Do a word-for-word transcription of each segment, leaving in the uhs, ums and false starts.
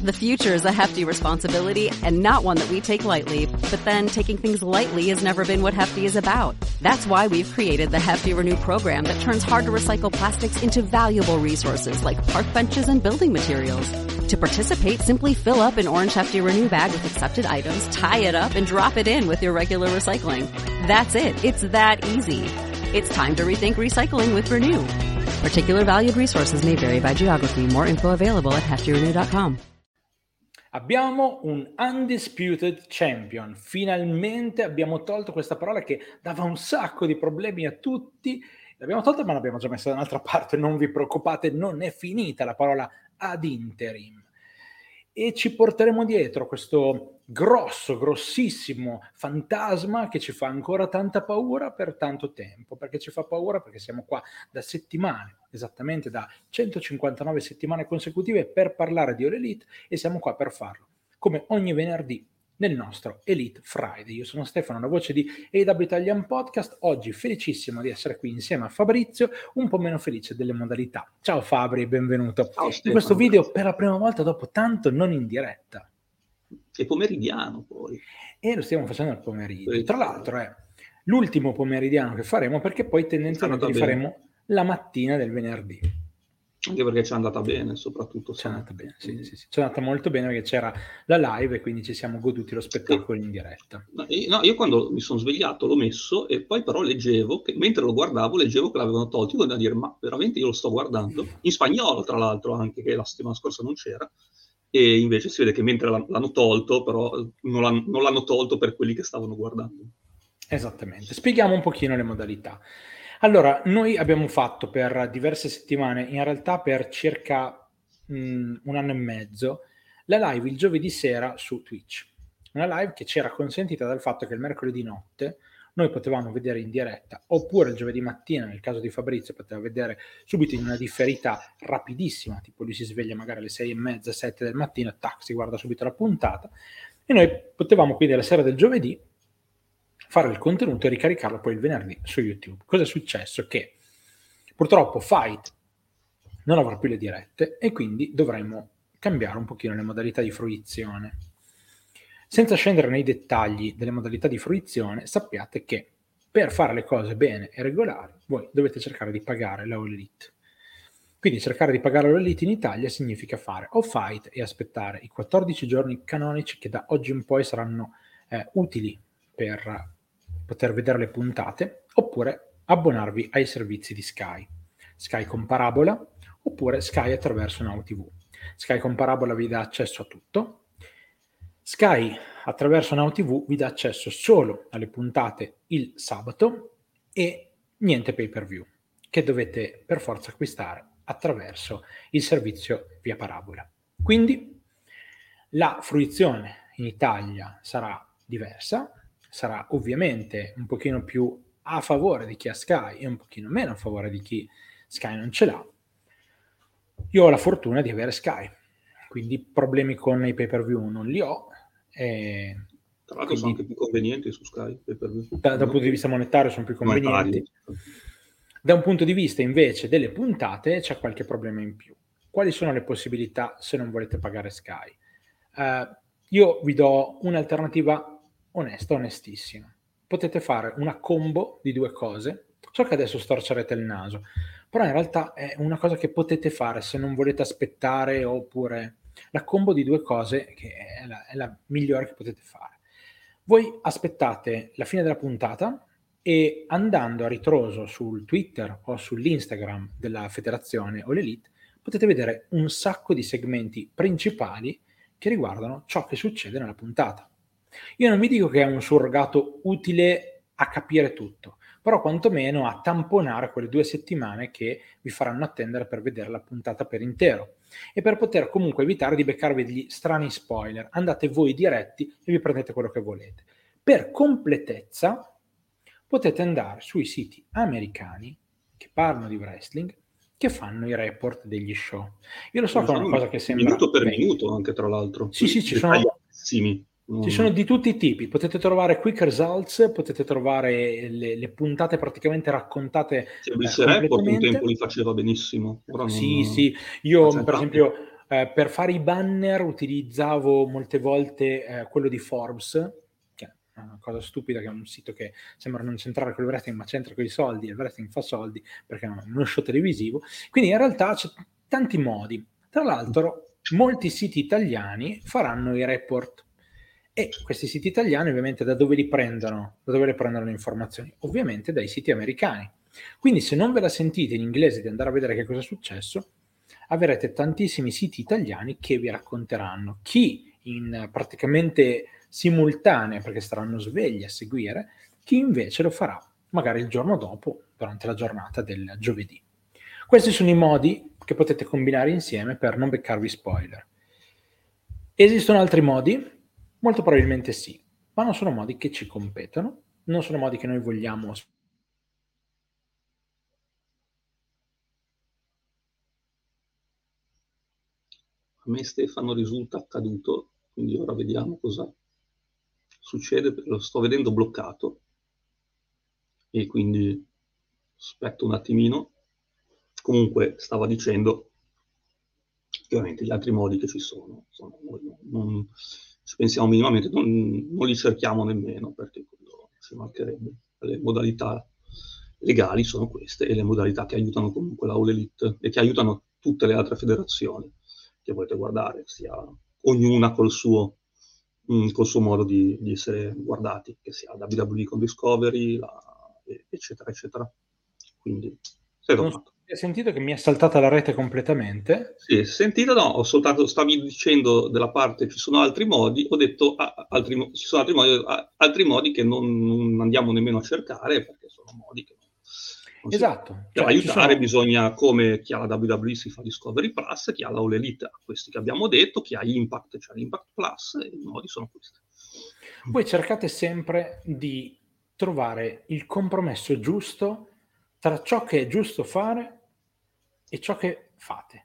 The future is a hefty responsibility and not one that we take lightly, but then taking things lightly has never been what Hefty is about. That's why we've created the Hefty Renew program that turns hard to recycle plastics into valuable resources like park benches and building materials. To participate, simply fill up an orange Hefty Renew bag with accepted items, tie it up, and drop it in with your regular recycling. That's it. It's that easy. It's time to rethink recycling with Renew. Particular valued resources may vary by geography. More info available at hefty renew dot com. Abbiamo un undisputed champion. Finalmente abbiamo tolto questa parola che dava un sacco di problemi a tutti. L'abbiamo tolta, ma l'abbiamo già messa da un'altra parte. Non vi preoccupate, non è finita la parola ad interim. E ci porteremo dietro questo grosso, grossissimo fantasma che ci fa ancora tanta paura per tanto tempo. Perché ci fa paura? Perché siamo qua da settimane, esattamente da centocinquantanove settimane consecutive per parlare di All Elite, e siamo qua per farlo, come ogni venerdì, nel nostro Elite Friday. Io sono Stefano, la voce di A E W Italian Podcast. Oggi felicissimo di essere qui insieme a Fabrizio, un po' meno felice delle modalità. Ciao Fabri, benvenuto. Ciao, in questo video per la prima volta dopo tanto non in diretta. È pomeridiano poi. E lo stiamo facendo al pomeriggio. Tra l'altro è l'ultimo pomeridiano che faremo, perché poi tendenzialmente li faremo la mattina del venerdì. Anche perché ci è andata bene, soprattutto. Ci è andata bene, sì, sì, sì. Ci è andata molto bene perché c'era la live e quindi ci siamo goduti lo spettacolo in diretta. No, io quando mi sono svegliato l'ho messo e poi però leggevo, che mentre lo guardavo, leggevo che l'avevano tolto. Io da dire, ma veramente io lo sto guardando? In spagnolo, tra l'altro, anche, che la settimana scorsa non c'era. E invece si vede che mentre l'hanno tolto, però non l'hanno, non l'hanno tolto per quelli che stavano guardando. Esattamente. Spieghiamo un pochino le modalità. Allora, noi abbiamo fatto per diverse settimane, in realtà per circa mh, un anno e mezzo, la live il giovedì sera su Twitch. Una live che c'era consentita dal fatto che il mercoledì notte noi potevamo vedere in diretta, oppure il giovedì mattina, nel caso di Fabrizio, poteva vedere subito in una differità rapidissima, tipo lui si sveglia magari alle sei e mezza, sette del mattino, tac, si guarda subito la puntata, e noi potevamo quindi alla sera del giovedì fare il contenuto e ricaricarlo poi il venerdì su YouTube. Cosa è successo? Che purtroppo Fight non avrà più le dirette e quindi dovremo cambiare un pochino le modalità di fruizione. Senza scendere nei dettagli delle modalità di fruizione, sappiate che per fare le cose bene e regolari voi dovete cercare di pagare la All Elite. Quindi cercare di pagare la All Elite in Italia significa fare o Fight e aspettare i quattordici giorni canonici che da oggi in poi saranno eh, utili per poter vedere le puntate, oppure abbonarvi ai servizi di Sky. Sky con parabola, oppure Sky attraverso Now T V. Sky con parabola vi dà accesso a tutto. Sky attraverso Now T V vi dà accesso solo alle puntate il sabato e niente pay per view, che dovete per forza acquistare attraverso il servizio via parabola. Quindi la fruizione in Italia sarà diversa, sarà ovviamente un pochino più a favore di chi ha Sky e un pochino meno a favore di chi Sky non ce l'ha. Io ho la fortuna di avere Sky, quindi problemi con i pay per view non li ho. E tra l'altro sono anche più convenienti su Sky pay per view. Da, da un punto di vista monetario sono più convenienti. Da un punto di vista invece delle puntate c'è qualche problema in più. Quali sono le possibilità se non volete pagare Sky? Uh, io vi do un'alternativa onesta, onestissima. Potete fare una combo di due cose. So che adesso storcerete il naso, però in realtà è una cosa che potete fare se non volete aspettare, oppure la combo di due cose che è la, è la migliore che potete fare. Voi aspettate la fine della puntata e andando a ritroso sul Twitter o sull'Instagram della federazione All Elite potete vedere un sacco di segmenti principali che riguardano ciò che succede nella puntata. Io non vi dico che è un surrogato utile a capire tutto, però quantomeno a tamponare quelle due settimane che vi faranno attendere per vedere la puntata per intero. E per poter comunque evitare di beccarvi degli strani spoiler, andate voi diretti e vi prendete quello che volete. Per completezza potete andare sui siti americani che parlano di wrestling, che fanno i report degli show. Io lo so che è una cosa che sembra... Minuto per beh, minuto anche, tra l'altro. Sì, sì, ci sono... Ci sono di tutti i tipi, potete trovare quick results, potete trovare le, le puntate praticamente raccontate sì, il eh, report un tempo li faceva benissimo. Ora sì, non... sì, io per esempio Eh, per fare i banner utilizzavo molte volte eh, quello di Forbes, che è una cosa stupida, che è un sito che sembra non centrare con il wrestling, ma c'entra con i soldi, e il wrestling fa soldi perché è uno show televisivo. Quindi in realtà c'è tanti modi. Tra l'altro molti siti italiani faranno i report, e questi siti italiani ovviamente da dove li prendono? Da dove le prendono le informazioni? Ovviamente dai siti americani. Quindi se non ve la sentite in inglese di andare a vedere che cosa è successo, avrete tantissimi siti italiani che vi racconteranno, chi in praticamente simultanea, perché staranno svegli a seguire, chi invece lo farà magari il giorno dopo, durante la giornata del giovedì. Questi sono i modi che potete combinare insieme per non beccarvi spoiler. Esistono altri modi? Molto probabilmente sì, ma non sono modi che ci competono, non sono modi che noi vogliamo. A me Stefano risulta accaduto, quindi ora vediamo cosa succede. Lo sto vedendo bloccato e quindi aspetto un attimino. Comunque stava dicendo che ovviamente gli altri modi che ci sono, sono non, non ci pensiamo minimamente, non, non li cerchiamo nemmeno, perché quello ci mancherebbe. Le modalità legali sono queste, e le modalità che aiutano comunque la All Elite e che aiutano tutte le altre federazioni che volete guardare, sia ognuna col suo, mh, col suo modo di, di essere guardati, che sia W W E con Discovery, la, eccetera, eccetera. Quindi, sei Non so tornato. se hai sentito che mi è saltata la rete completamente. Sì, sentito, no, ho soltanto, stavi dicendo della parte ci sono altri modi, ho detto ah, altri, ci sono altri modi, ah, altri modi che non, non andiamo nemmeno a cercare, perché sono modi che non, non si Esatto, per cioè, aiutare sono... bisogna, come chi ha la W W E si fa Discovery Plus, chi ha la All Elite ha questi che abbiamo detto, chi ha Impact c'ha l'Impact Plus, e i modi sono questi. Voi cercate sempre di trovare il compromesso giusto tra ciò che è giusto fare e ciò che fate.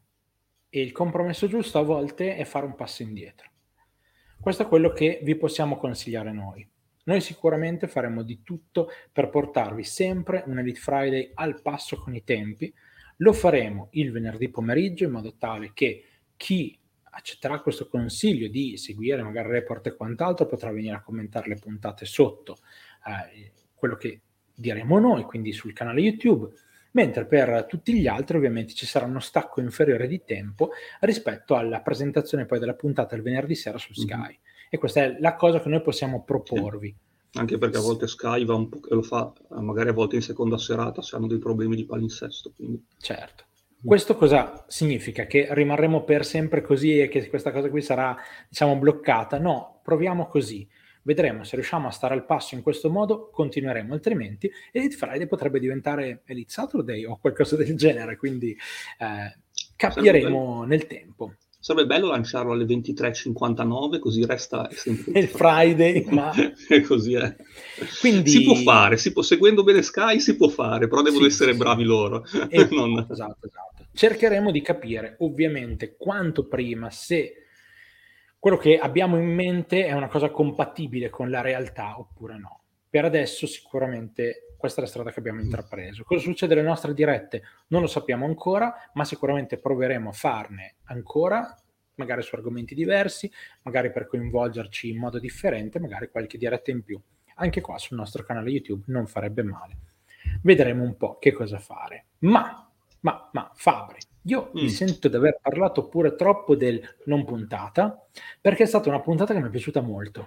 E il compromesso giusto a volte è fare un passo indietro. Questo è quello che vi possiamo consigliare noi. Noi sicuramente faremo di tutto per portarvi sempre un Elite Friday al passo con i tempi. Lo faremo il venerdì pomeriggio in modo tale che chi accetterà questo consiglio di seguire magari report e quant'altro potrà venire a commentare le puntate sotto eh, quello che diremo noi, quindi sul canale YouTube, mentre per tutti gli altri ovviamente ci sarà uno stacco inferiore di tempo rispetto alla presentazione poi della puntata il venerdì sera su Sky. Mm-hmm. E questa è la cosa che noi possiamo proporvi. Sì. Anche perché a volte Sky va un po' e lo fa magari a volte in seconda serata se hanno dei problemi di palinsesto. Quindi. Certo. Questo cosa significa? Che rimarremo per sempre così e che questa cosa qui sarà, diciamo, bloccata? No, proviamo così. Vedremo se riusciamo a stare al passo in questo modo, continueremo, altrimenti Elite Friday potrebbe diventare Elite Saturday o qualcosa del genere, quindi eh, capiremo nel tempo. Sarebbe bello lanciarlo alle ventitré e cinquantanove, così resta sempre il Friday, ma e così è. Quindi... si può fare, si può, seguendo bene Sky si può fare, però devono sì, essere sì, bravi sì. loro. Esatto, non... esatto, esatto. Cercheremo di capire ovviamente quanto prima se quello che abbiamo in mente è una cosa compatibile con la realtà oppure no. Per adesso sicuramente questa è la strada che abbiamo intrapreso. Cosa succede alle nostre dirette? Non lo sappiamo ancora, ma sicuramente proveremo a farne ancora, magari su argomenti diversi, magari per coinvolgerci in modo differente, magari qualche diretta in più. Anche qua sul nostro canale YouTube non farebbe male. Vedremo un po' che cosa fare. Ma, ma, ma, Fabri, io mm. mi sento di aver parlato pure troppo del non puntata, perché è stata una puntata che mi è piaciuta molto.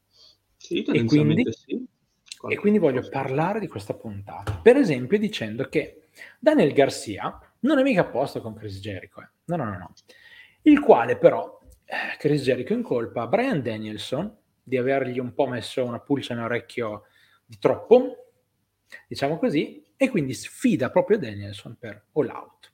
Sì, e quindi, sì. e quindi voglio parlare di questa puntata. Per esempio dicendo che Daniel Garcia non è mica a posto con Chris Jericho. Eh. No, no, no, no. Il quale però, eh, Chris Jericho incolpa Bryan Danielson di avergli un po' messo una pulce nell'orecchio di troppo, diciamo così, e quindi sfida proprio Danielson per All Out.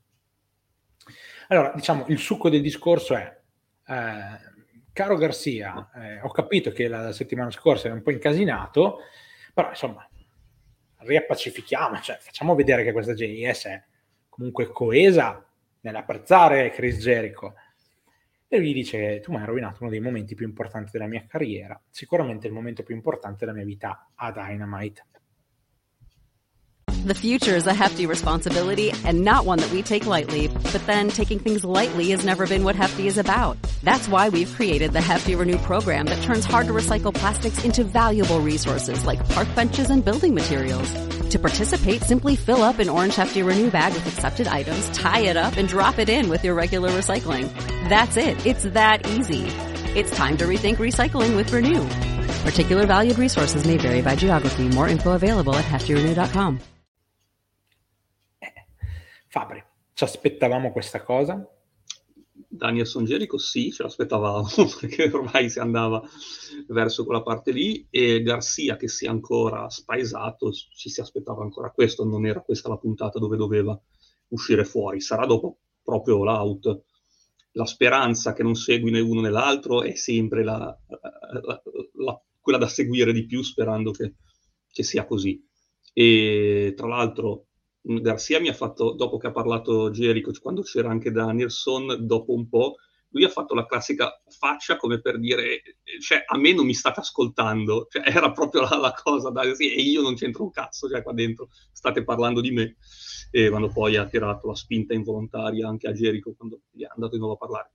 Allora, diciamo, il succo del discorso è, eh, caro Garcia, eh, ho capito che la settimana scorsa era un po' incasinato, però insomma, riappacifichiamo, cioè facciamo vedere che questa J I S è comunque coesa nell'apprezzare Chris Jericho. E lui dice: tu mi hai rovinato uno dei momenti più importanti della mia carriera, sicuramente il momento più importante della mia vita a Dynamite. The future is a hefty responsibility and not one that we take lightly, but then taking things lightly has never been what Hefty is about. That's why we've created the Hefty Renew program that turns hard to recycle plastics into valuable resources like park benches and building materials. To participate, simply fill up an orange Hefty Renew bag with accepted items, tie it up, and drop it in with your regular recycling. That's it. It's that easy. It's time to rethink recycling with Renew. Particular valued resources may vary by geography. More info available at hefty renew dot com. Fabri, ci aspettavamo questa cosa? Danielson Jericho sì, ce l'aspettavamo perché ormai si andava verso quella parte lì, e Garcia che si è ancora spaesato, ci si aspettava ancora questo, non era questa la puntata dove doveva uscire fuori, sarà dopo proprio l'out. La speranza che non segui né uno né l'altro è sempre la, la, la, quella da seguire di più, sperando che, che sia così. E tra l'altro Garcia mi ha fatto, dopo che ha parlato Jericho, quando c'era anche Danielson, dopo un po', lui ha fatto la classica faccia come per dire, cioè, a me non mi state ascoltando, cioè, era proprio la, la cosa, da, sì, e io non c'entro un cazzo, cioè, qua dentro state parlando di me. E quando poi ha tirato la spinta involontaria anche a Jericho, quando gli è andato di nuovo a parlare.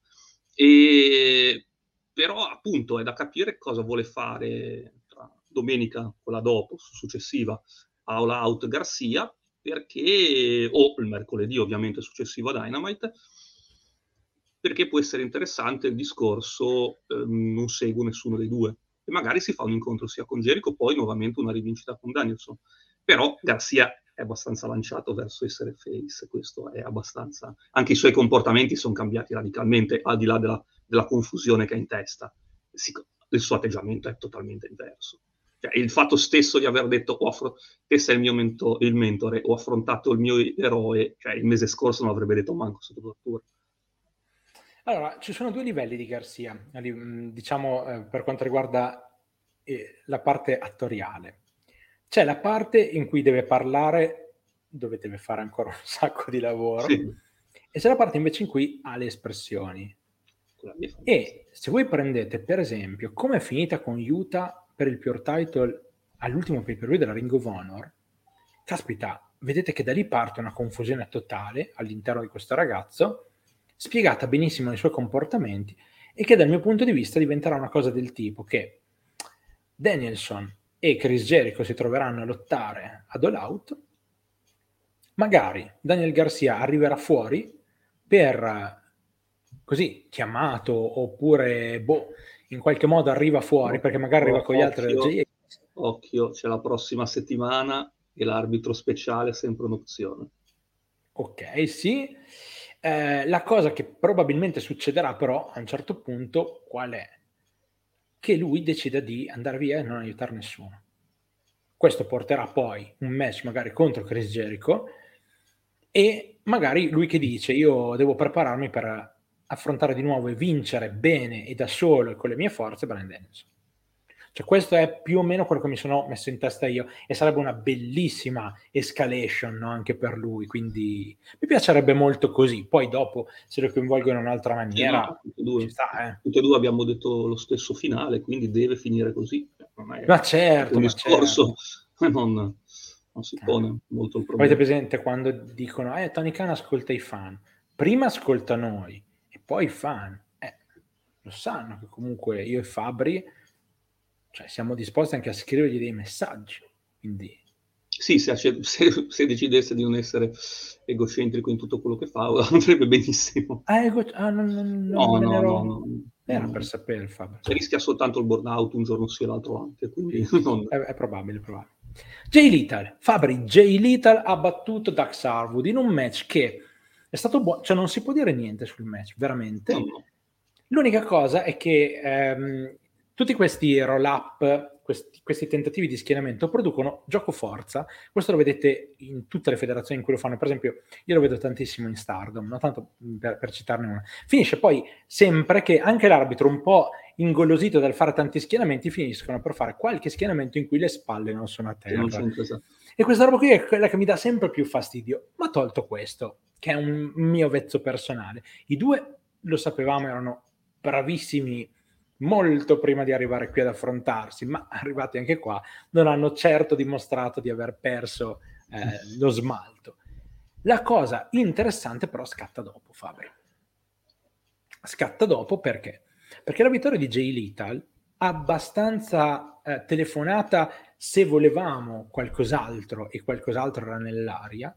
E, però, appunto, è da capire cosa vuole fare tra domenica, quella dopo, successiva, a All Out Garcia, perché, o il mercoledì ovviamente successivo a Dynamite, perché può essere interessante il discorso, eh, non seguo nessuno dei due, e magari si fa un incontro sia con Jericho, poi nuovamente una rivincita con Danielson, però Garcia è abbastanza lanciato verso essere face, questo è abbastanza, anche i suoi comportamenti sono cambiati radicalmente, al di là della, della confusione che ha in testa, si, il suo atteggiamento è totalmente diverso. Cioè, il fatto stesso di aver detto oh, affro- te sei il mio mento- il mentore, ho affrontato il mio eroe, cioè il mese scorso non avrebbe detto manco sotto tortura. Allora, ci sono due livelli di Garcia, diciamo, eh, per quanto riguarda eh, la parte attoriale. C'è la parte in cui deve parlare, dove deve fare ancora un sacco di lavoro, sì. E c'è la parte invece in cui ha le espressioni. E se voi prendete, per esempio, come è finita con Utah per il Pure Title all'ultimo pay-per-view della Ring of Honor, caspita, vedete che da lì parte una confusione totale all'interno di questo ragazzo, spiegata benissimo nei suoi comportamenti, e che dal mio punto di vista diventerà una cosa del tipo che Danielson e Chris Jericho si troveranno a lottare ad All Out, magari Daniel Garcia arriverà fuori per così chiamato, oppure boh, in qualche modo arriva fuori perché magari arriva con gli altri. Occhio, occhio, c'è la prossima settimana e l'arbitro speciale è sempre un'opzione. Ok, sì. Eh, la cosa che probabilmente succederà però a un certo punto qual è? Che lui decida di andare via e non aiutare nessuno. Questo porterà poi un match magari contro Chris Jericho, e magari lui che dice io devo prepararmi per affrontare di nuovo e vincere bene e da solo e con le mie forze Bryan Danielson. Cioè questo è più o meno quello che mi sono messo in testa io, e sarebbe una bellissima escalation, no? Anche per lui, quindi mi piacerebbe molto così. Poi dopo se lo coinvolgono in un'altra maniera, no, tutti, e due, ci sta, eh. tutti e due abbiamo detto lo stesso finale, quindi deve finire così. Non è ma certo, un ma discorso, certo. non, non si pone eh. molto il problema. Avete presente quando dicono eh, Tony Khan ascolta i fan, prima ascolta noi e poi i fan, eh, lo sanno che comunque io e Fabri, cioè, siamo disposti anche a scrivergli dei messaggi, quindi sì, se, se, se decidesse di non essere egocentrico in tutto quello che fa, andrebbe benissimo. Ah, ego... ah no, no, no, no, no, ero... no, no, era no. per sapere, Fabri. Se rischia soltanto il burnout un giorno sì e l'altro anche, quindi non... è, è probabile, è probabile. Jay Lethal, Fabri, Jay Lethal ha battuto Dax Harwood in un match che è stato buono, cioè non si può dire niente sul match, veramente. No, no. L'unica cosa è che ehm, tutti questi roll-up, questi, questi tentativi di schienamento producono gioco forza. Questo lo vedete in tutte le federazioni in cui lo fanno. Per esempio, io lo vedo tantissimo in Stardom, no? Tanto per, per citarne una. Finisce poi sempre che anche l'arbitro, un po' ingolosito dal fare tanti schienamenti, finiscono per fare qualche schienamento in cui le spalle non sono a terra. E questa roba qui è quella che mi dà sempre più fastidio. Ma tolto questo, che è un mio vezzo personale, i due, lo sapevamo, erano bravissimi molto prima di arrivare qui ad affrontarsi, ma arrivati anche qua non hanno certo dimostrato di aver perso eh, lo smalto. La cosa interessante però scatta dopo, Fabri. Scatta dopo perché? Perché la vittoria di Jay Lethal, abbastanza eh, telefonata se volevamo qualcos'altro e qualcos'altro era nell'aria,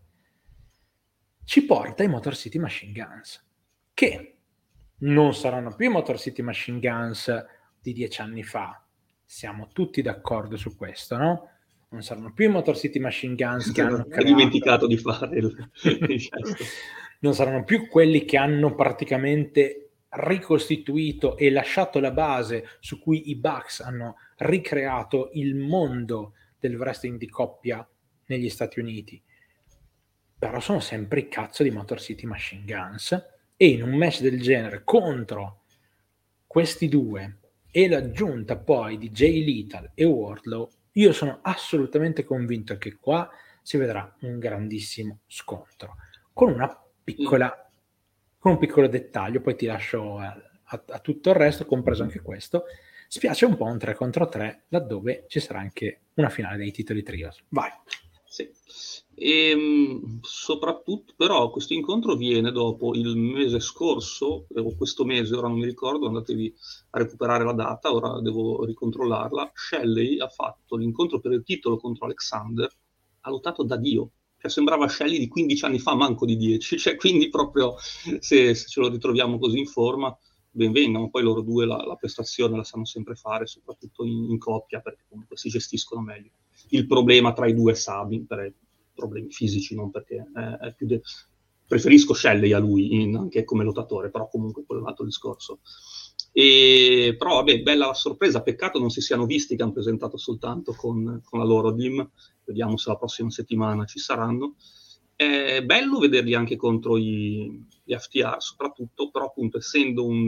ci porta ai Motor City Machine Guns, che non saranno più i Motor City Machine Guns di dieci anni fa. Siamo tutti d'accordo su questo, no? Non saranno più i Motor City Machine Guns che hanno creato... dimenticato di fare il, il gesto. Non saranno più quelli che hanno praticamente ricostituito e lasciato la base su cui i Bucks hanno ricreato il mondo del wrestling di coppia negli Stati Uniti. Però sono sempre i cazzo di Motor City Machine Guns, e in un match del genere contro questi due e l'aggiunta poi di Jay Lethal e Wardlow, io sono assolutamente convinto che qua si vedrà un grandissimo scontro con una piccola con un piccolo dettaglio, poi ti lascio a, a, a tutto il resto, compreso anche questo. Spiace un po' un tre contro tre, laddove ci sarà anche una finale dei titoli trios. Vai. Sì. E, soprattutto però questo incontro viene dopo il mese scorso o questo mese, ora non mi ricordo, andatevi a recuperare la data, ora devo ricontrollarla. Shelley ha fatto l'incontro per il titolo contro Alexander, ha lottato da Dio, cioè sembrava Shelley di quindici anni fa, manco di dieci, cioè quindi proprio se, se ce lo ritroviamo così in forma, ben vengano. Poi loro due la, la prestazione la sanno sempre fare, soprattutto in, in coppia, perché comunque si gestiscono meglio. Il problema tra i due Sabi, per problemi fisici, non perché eh, è più de- preferisco Shelley a lui in, anche come lottatore, però comunque quello è un altro discorso. E però vabbè, bella la sorpresa, peccato non si siano visti, che hanno presentato soltanto con, con la loro D I M, vediamo se la prossima settimana ci saranno. È bello vederli anche contro i, gli F T R soprattutto, però appunto essendo un,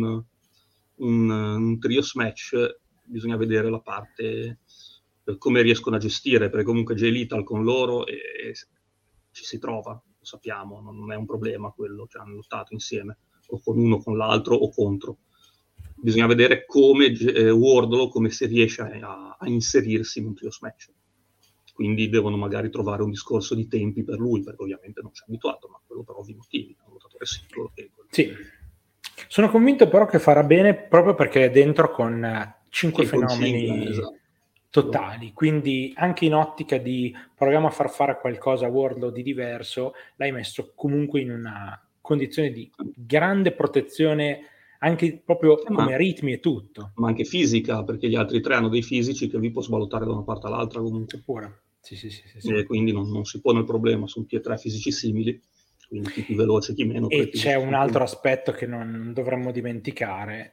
un, un trios match bisogna vedere la parte come riescono a gestire, perché comunque Jay Lethal con loro e, e ci si trova, lo sappiamo, non è un problema quello, cioè hanno lottato insieme o con uno, con l'altro o contro. Bisogna vedere come eh, Wardlow come si riesce a, a inserirsi in un trios match, quindi devono magari trovare un discorso di tempi per lui, perché ovviamente non ci è abituato, ma quello per ovvi motivi, è un lottatore singolo. Che... Sì, sono convinto però che farà bene proprio perché è dentro con cinque fenomeni cinque, esatto. totali, quindi anche in ottica di proviamo a far fare qualcosa a Wardlow di diverso, l'hai messo comunque in una condizione di grande protezione, anche proprio eh, come ma, ritmi e tutto. Ma anche fisica, perché gli altri tre hanno dei fisici che vi può sballottare da una parte all'altra comunque. Pure. Sì, sì, sì, sì, sì. E quindi non, non si pone il problema, sono tutti e tre fisici simili, quindi chi più veloce, chi meno. E c'è un altro aspetto che non dovremmo dimenticare,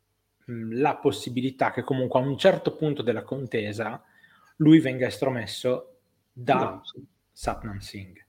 la possibilità che comunque a un certo punto della contesa lui venga estromesso da no, sì. Satnam Singh,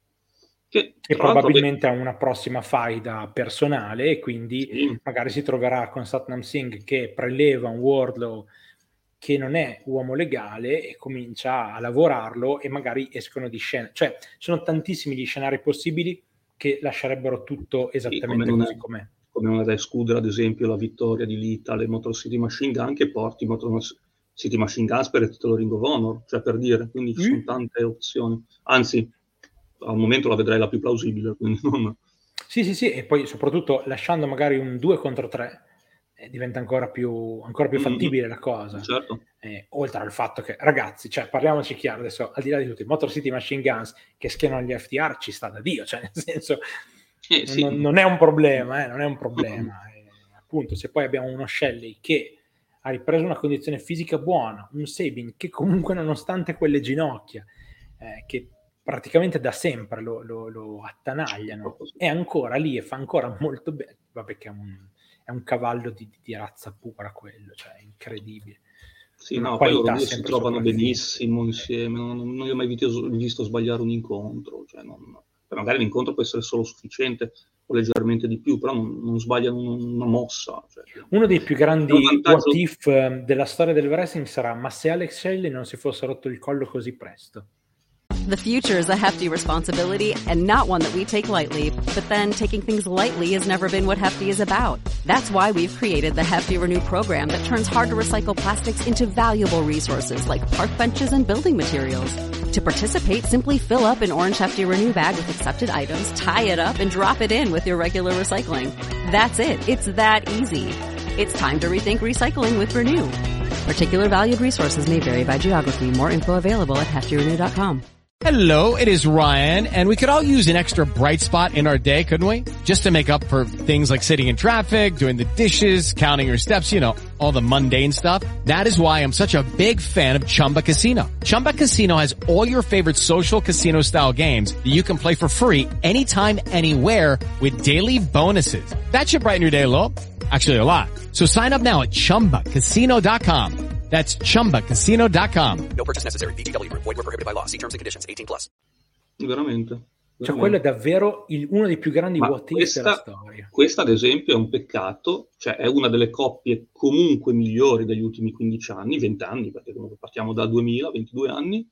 che, che probabilmente ha una prossima faida personale e quindi sì. magari si troverà con Satnam Singh che preleva un Wardlow che non è uomo legale e comincia a lavorarlo e magari escono di scena, cioè sono tantissimi gli scenari possibili che lascerebbero tutto esattamente sì, così è, com'è. Come non è da escludere ad esempio la vittoria di Lita alle Motor City Machine Gun, che porti Motor City Machine Guns per il titolo Ring of Honor, cioè per dire, quindi ci mm. sono tante opzioni, anzi al momento la vedrei la più plausibile, quindi non... Sì sì sì, e poi soprattutto lasciando magari un due contro tre eh, diventa ancora più, ancora più fattibile mm-hmm. la cosa, certo. eh, oltre al fatto che ragazzi, cioè parliamoci chiaro adesso, al di là di tutto, i Motor City Machine Guns che schienano gli F T R ci sta da Dio, cioè nel senso eh, sì. non, non è un problema, eh, non è un problema eh, appunto se poi abbiamo uno Shelley che ha ripreso una condizione fisica buona, un Sabin che comunque nonostante quelle ginocchia eh, che praticamente da sempre lo, lo, lo attanagliano, è ancora lì e fa ancora molto bene, vabbè che è un, è un cavallo di, di razza pura quello, cioè è incredibile. Sì, no, poi loro due si trovano benissimo insieme, non, non, non li ho mai visto, visto sbagliare un incontro, cioè non, magari l'incontro può essere solo sufficiente o leggermente di più, però non, non sbagliano una mossa. Cioè, uno dei più grandi what if della storia del wrestling sarà: ma se Alex Shelley non si fosse rotto il collo così presto? The future is a hefty responsibility and not one that we take lightly, but then taking things lightly has never been what Hefty is about. That's why we've created the Hefty Renew program that turns hard to recycle plastics into valuable resources like park benches and building materials. To participate, simply fill up an orange Hefty Renew bag with accepted items, tie it up, and drop it in with your regular recycling. That's it. It's that easy. It's time to rethink recycling with Renew. Particular valued resources may vary by geography. More info available at hefty renew dot com. Hello, it is Ryan, and we could all use an extra bright spot in our day, couldn't we? Just to make up for things like sitting in traffic, doing the dishes, counting your steps, you know, all the mundane stuff. That is why I'm such a big fan of Chumba Casino. Chumba Casino has all your favorite social casino-style games that you can play for free anytime, anywhere with daily bonuses. That should brighten your day a little. Actually, a lot. So sign up now at chumba casino dot com. That's chumba casino dot com. No purchase necessary. V G W Group. Void where prohibited by law. See terms and conditions. eighteen plus. Veramente. veramente. Cioè, quello è davvero il, uno dei più grandi Ma what if questa, della storia. Questa, ad esempio, è un peccato. Cioè, è una delle coppie comunque migliori degli ultimi quindici anni, venti anni, perché comunque partiamo dal duemila, ventidue anni,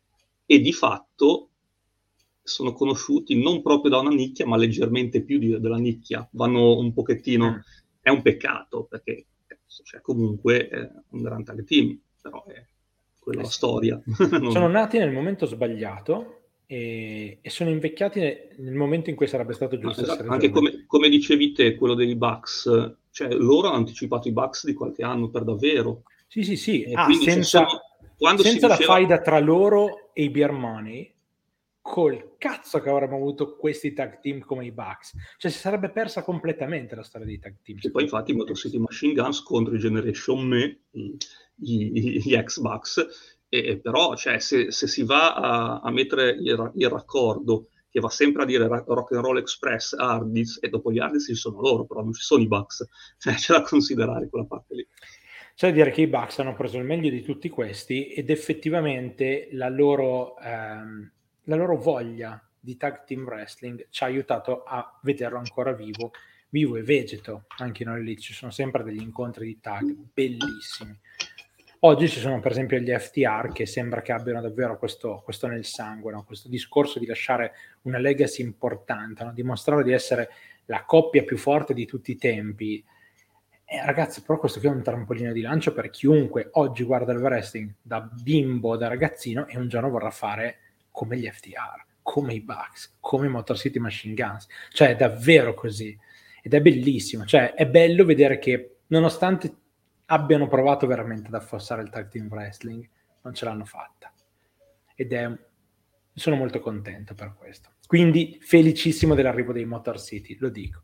e di fatto sono conosciuti non proprio da una nicchia, ma leggermente più di, della nicchia. Vanno un pochettino... Mm. È un peccato, perché cioè, comunque è un gran tag team, però è quella la storia. non... Sono nati nel momento sbagliato e, e sono invecchiati nel, nel momento in cui sarebbe stato giusto. Esatto. Anche come, come dicevi te, quello dei Bucks, cioè loro hanno anticipato i Bucks di qualche anno per davvero. Sì, sì, sì. E ah, senza sono, quando senza si diceva... la faida tra loro e i Beer Money, col cazzo che avremmo avuto questi tag team come i Bucks, cioè si sarebbe persa completamente la storia dei tag team. E poi infatti Motor City Machine Guns contro i Generation Me, i, i, gli ex-Bucks, e, però cioè, se, se si va a, a mettere il, il raccordo che va sempre a dire Rock and Roll Express, Hardys, e dopo gli Hardys ci sono loro, però non ci sono i Bucks, cioè c'è da considerare quella parte lì. C'è da dire che i Bucks hanno preso il meglio di tutti questi ed effettivamente la loro... Ehm, la loro voglia di tag team wrestling ci ha aiutato a vederlo ancora vivo, vivo e vegeto. Anche noi lì ci sono sempre degli incontri di tag bellissimi. Oggi ci sono per esempio gli F T R che sembra che abbiano davvero questo, questo nel sangue, no? Questo discorso di lasciare una legacy importante, no? Dimostrare di essere la coppia più forte di tutti i tempi. Eh, ragazzi, però questo qui è un trampolino di lancio per chiunque oggi guarda il wrestling da bimbo, da ragazzino, e un giorno vorrà fare come gli F T R, come i Bucks, come i Motor City Machine Guns. Cioè è davvero così. Ed è bellissimo. Cioè è bello vedere che nonostante abbiano provato veramente ad affossare il tag team wrestling, non ce l'hanno fatta. Ed è... sono molto contento per questo. Quindi felicissimo dell'arrivo dei Motor City, lo dico.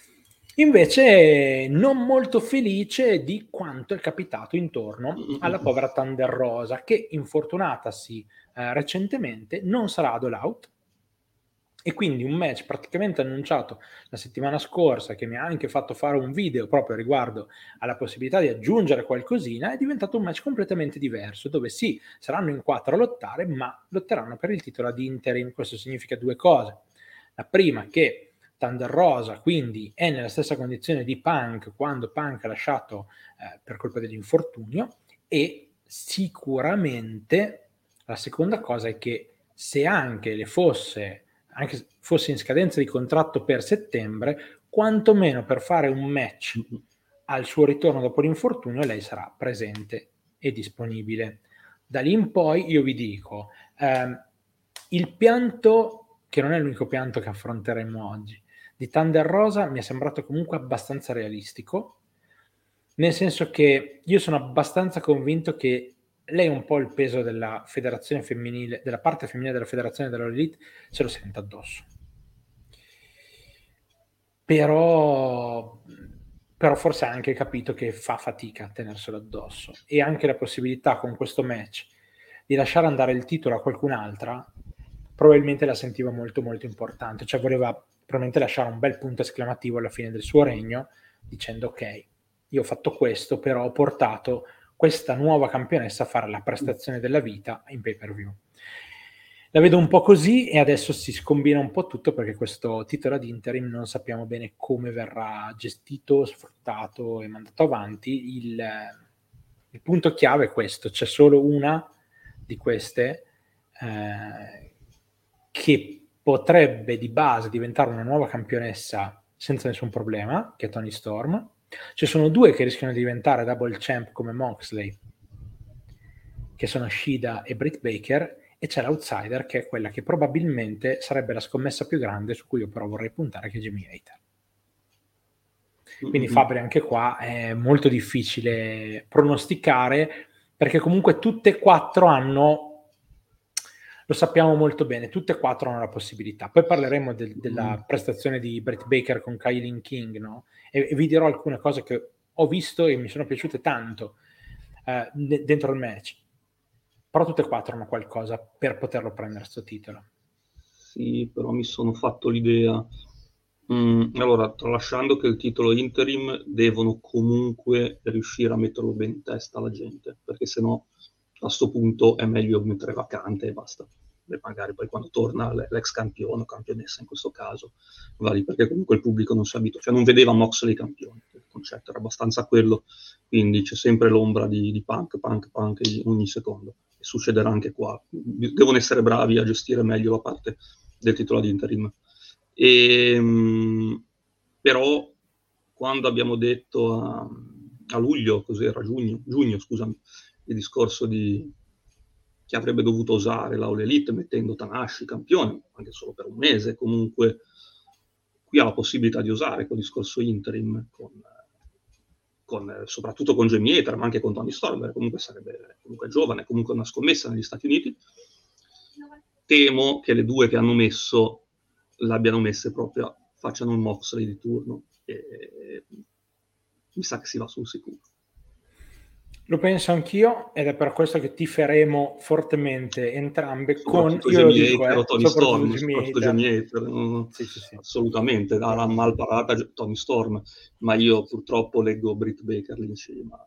Invece non molto felice di quanto è capitato intorno alla povera Thunder Rosa, che infortunatasi eh, recentemente non sarà ad All Out, e quindi un match praticamente annunciato la settimana scorsa, che mi ha anche fatto fare un video proprio riguardo alla possibilità di aggiungere qualcosina, è diventato un match completamente diverso, dove sì, saranno in quattro a lottare, ma lotteranno per il titolo ad interim. Questo significa due cose. La prima, che Thunder Rosa quindi è nella stessa condizione di Punk quando Punk ha lasciato eh, per colpa dell'infortunio, e sicuramente la seconda cosa è che se anche le fosse anche fosse in scadenza di contratto per settembre, quantomeno per fare un match al suo ritorno dopo l'infortunio lei sarà presente e disponibile. Da lì in poi io vi dico ehm, il pianto, che non è l'unico pianto che affronteremo oggi, di Thunder Rosa mi è sembrato comunque abbastanza realistico, nel senso che io sono abbastanza convinto che lei un po' il peso della federazione femminile, della parte femminile della federazione dell'All Elite, se lo sente addosso. Però, però forse ha anche capito che fa fatica a tenerselo addosso, e anche la possibilità con questo match di lasciare andare il titolo a qualcun'altra probabilmente la sentiva molto molto importante, cioè voleva probabilmente lasciare un bel punto esclamativo alla fine del suo regno, dicendo ok, io ho fatto questo, però ho portato questa nuova campionessa a fare la prestazione della vita in pay per view. La vedo un po' così, e adesso si scombina un po' tutto, perché questo titolo ad interim non sappiamo bene come verrà gestito, sfruttato e mandato avanti. Il, il punto chiave è questo: c'è solo una di queste eh, che potrebbe di base diventare una nuova campionessa senza nessun problema, che è Toni Storm. Ci sono due che rischiano di diventare double champ come Moxley, che sono Shida e Britt Baker, e c'è l'outsider che è quella che probabilmente sarebbe la scommessa più grande, su cui io però vorrei puntare, che è Jamie Hayter. Quindi mm-hmm. Fabri, anche qua è molto difficile pronosticare, perché comunque tutte e quattro hanno, lo sappiamo molto bene, tutte e quattro hanno la possibilità. Poi parleremo del, della mm. prestazione di Britt Baker con Kylie King, no? E, e vi dirò alcune cose che ho visto e mi sono piaciute tanto eh, de- dentro il match. Però tutte e quattro hanno qualcosa per poterlo prendere sto titolo. Sì, però mi sono fatto l'idea. Mm, allora, tralasciando che il titolo interim, devono comunque riuscire a metterlo ben in testa alla gente, perché sennò a sto punto è meglio mettere vacante e basta. E magari poi quando torna l'ex campione o campionessa in questo caso, va lì, perché comunque il pubblico non si abitua, cioè non vedeva Moxley campione, il concetto era abbastanza quello, quindi c'è sempre l'ombra di, di Punk, Punk, Punk ogni secondo. E succederà anche qua. Devono essere bravi a gestire meglio la parte del titolo di interim. E, mh, però quando abbiamo detto a, a luglio, cos'era, giugno, giugno scusami, il discorso di chi avrebbe dovuto usare la All Elite mettendo Tanahashi campione, anche solo per un mese, comunque qui ha la possibilità di usare quel discorso interim con, con, soprattutto con Jamie Hayter, ma anche con Toni Storm, comunque sarebbe comunque giovane, comunque una scommessa negli Stati Uniti. Temo che le due che hanno messo l'abbiano messe proprio, facciano un Moxley di turno, e mi sa che si va sul sicuro. Lo penso anch'io, ed è per questo che tiferemo fortemente entrambe con, io lo dico, eh, Toni Storm, soprattutto Jamie Hayter, no? Sì, sì, sì. Assolutamente, dalla mal parata Toni Storm, ma io purtroppo leggo Britt Baker lì in cima.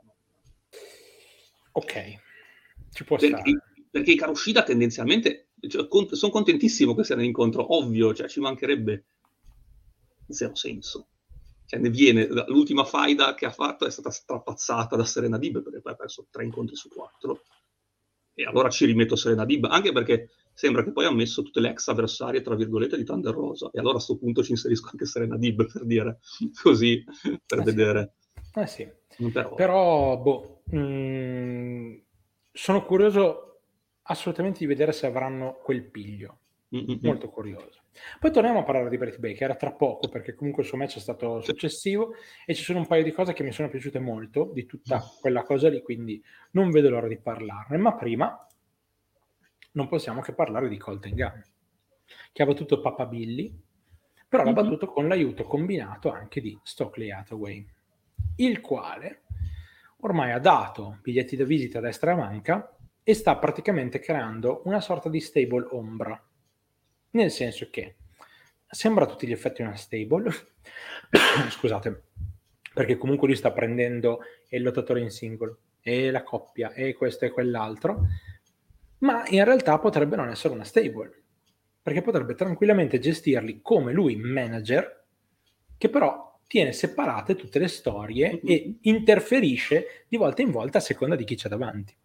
Ok, ci può perché, stare. Perché i Karushida tendenzialmente, cioè, con, sono contentissimo che sia nell'incontro, ovvio, cioè ci mancherebbe zero senso. Cioè, ne viene, l'ultima faida che ha fatto è stata strapazzata da Serena Deeb, perché poi ha perso tre incontri su quattro, e allora ci rimetto Serena Deeb, anche perché sembra che poi ha messo tutte le ex avversarie, tra virgolette, di Thunder Rosa, e allora a sto punto ci inserisco anche Serena Deeb, per dire, così, per eh vedere. Sì. Eh sì. Però, Però boh, mh, sono curioso assolutamente di vedere se avranno quel piglio. Mm-mm. Molto curioso. Poi torniamo a parlare di Britt Baker tra poco, perché comunque il suo match è stato successivo e ci sono un paio di cose che mi sono piaciute molto di tutta quella cosa lì, quindi non vedo l'ora di parlarne. Ma prima non possiamo che parlare di Colten Gunn, che ha battuto Papa Billy, però mm-hmm. l'ha battuto con l'aiuto combinato anche di Stokely Hathaway, il quale ormai ha dato biglietti da visita a destra e a manca e sta praticamente creando una sorta di stable ombra. Nel senso che sembra a tutti gli effetti una stable, scusate, perché comunque lui sta prendendo il lottatore in singolo, e la coppia, e questo e quell'altro, ma in realtà potrebbe non essere una stable, perché potrebbe tranquillamente gestirli come lui manager, che però tiene separate tutte le storie mm-hmm. e interferisce di volta in volta a seconda di chi c'è davanti.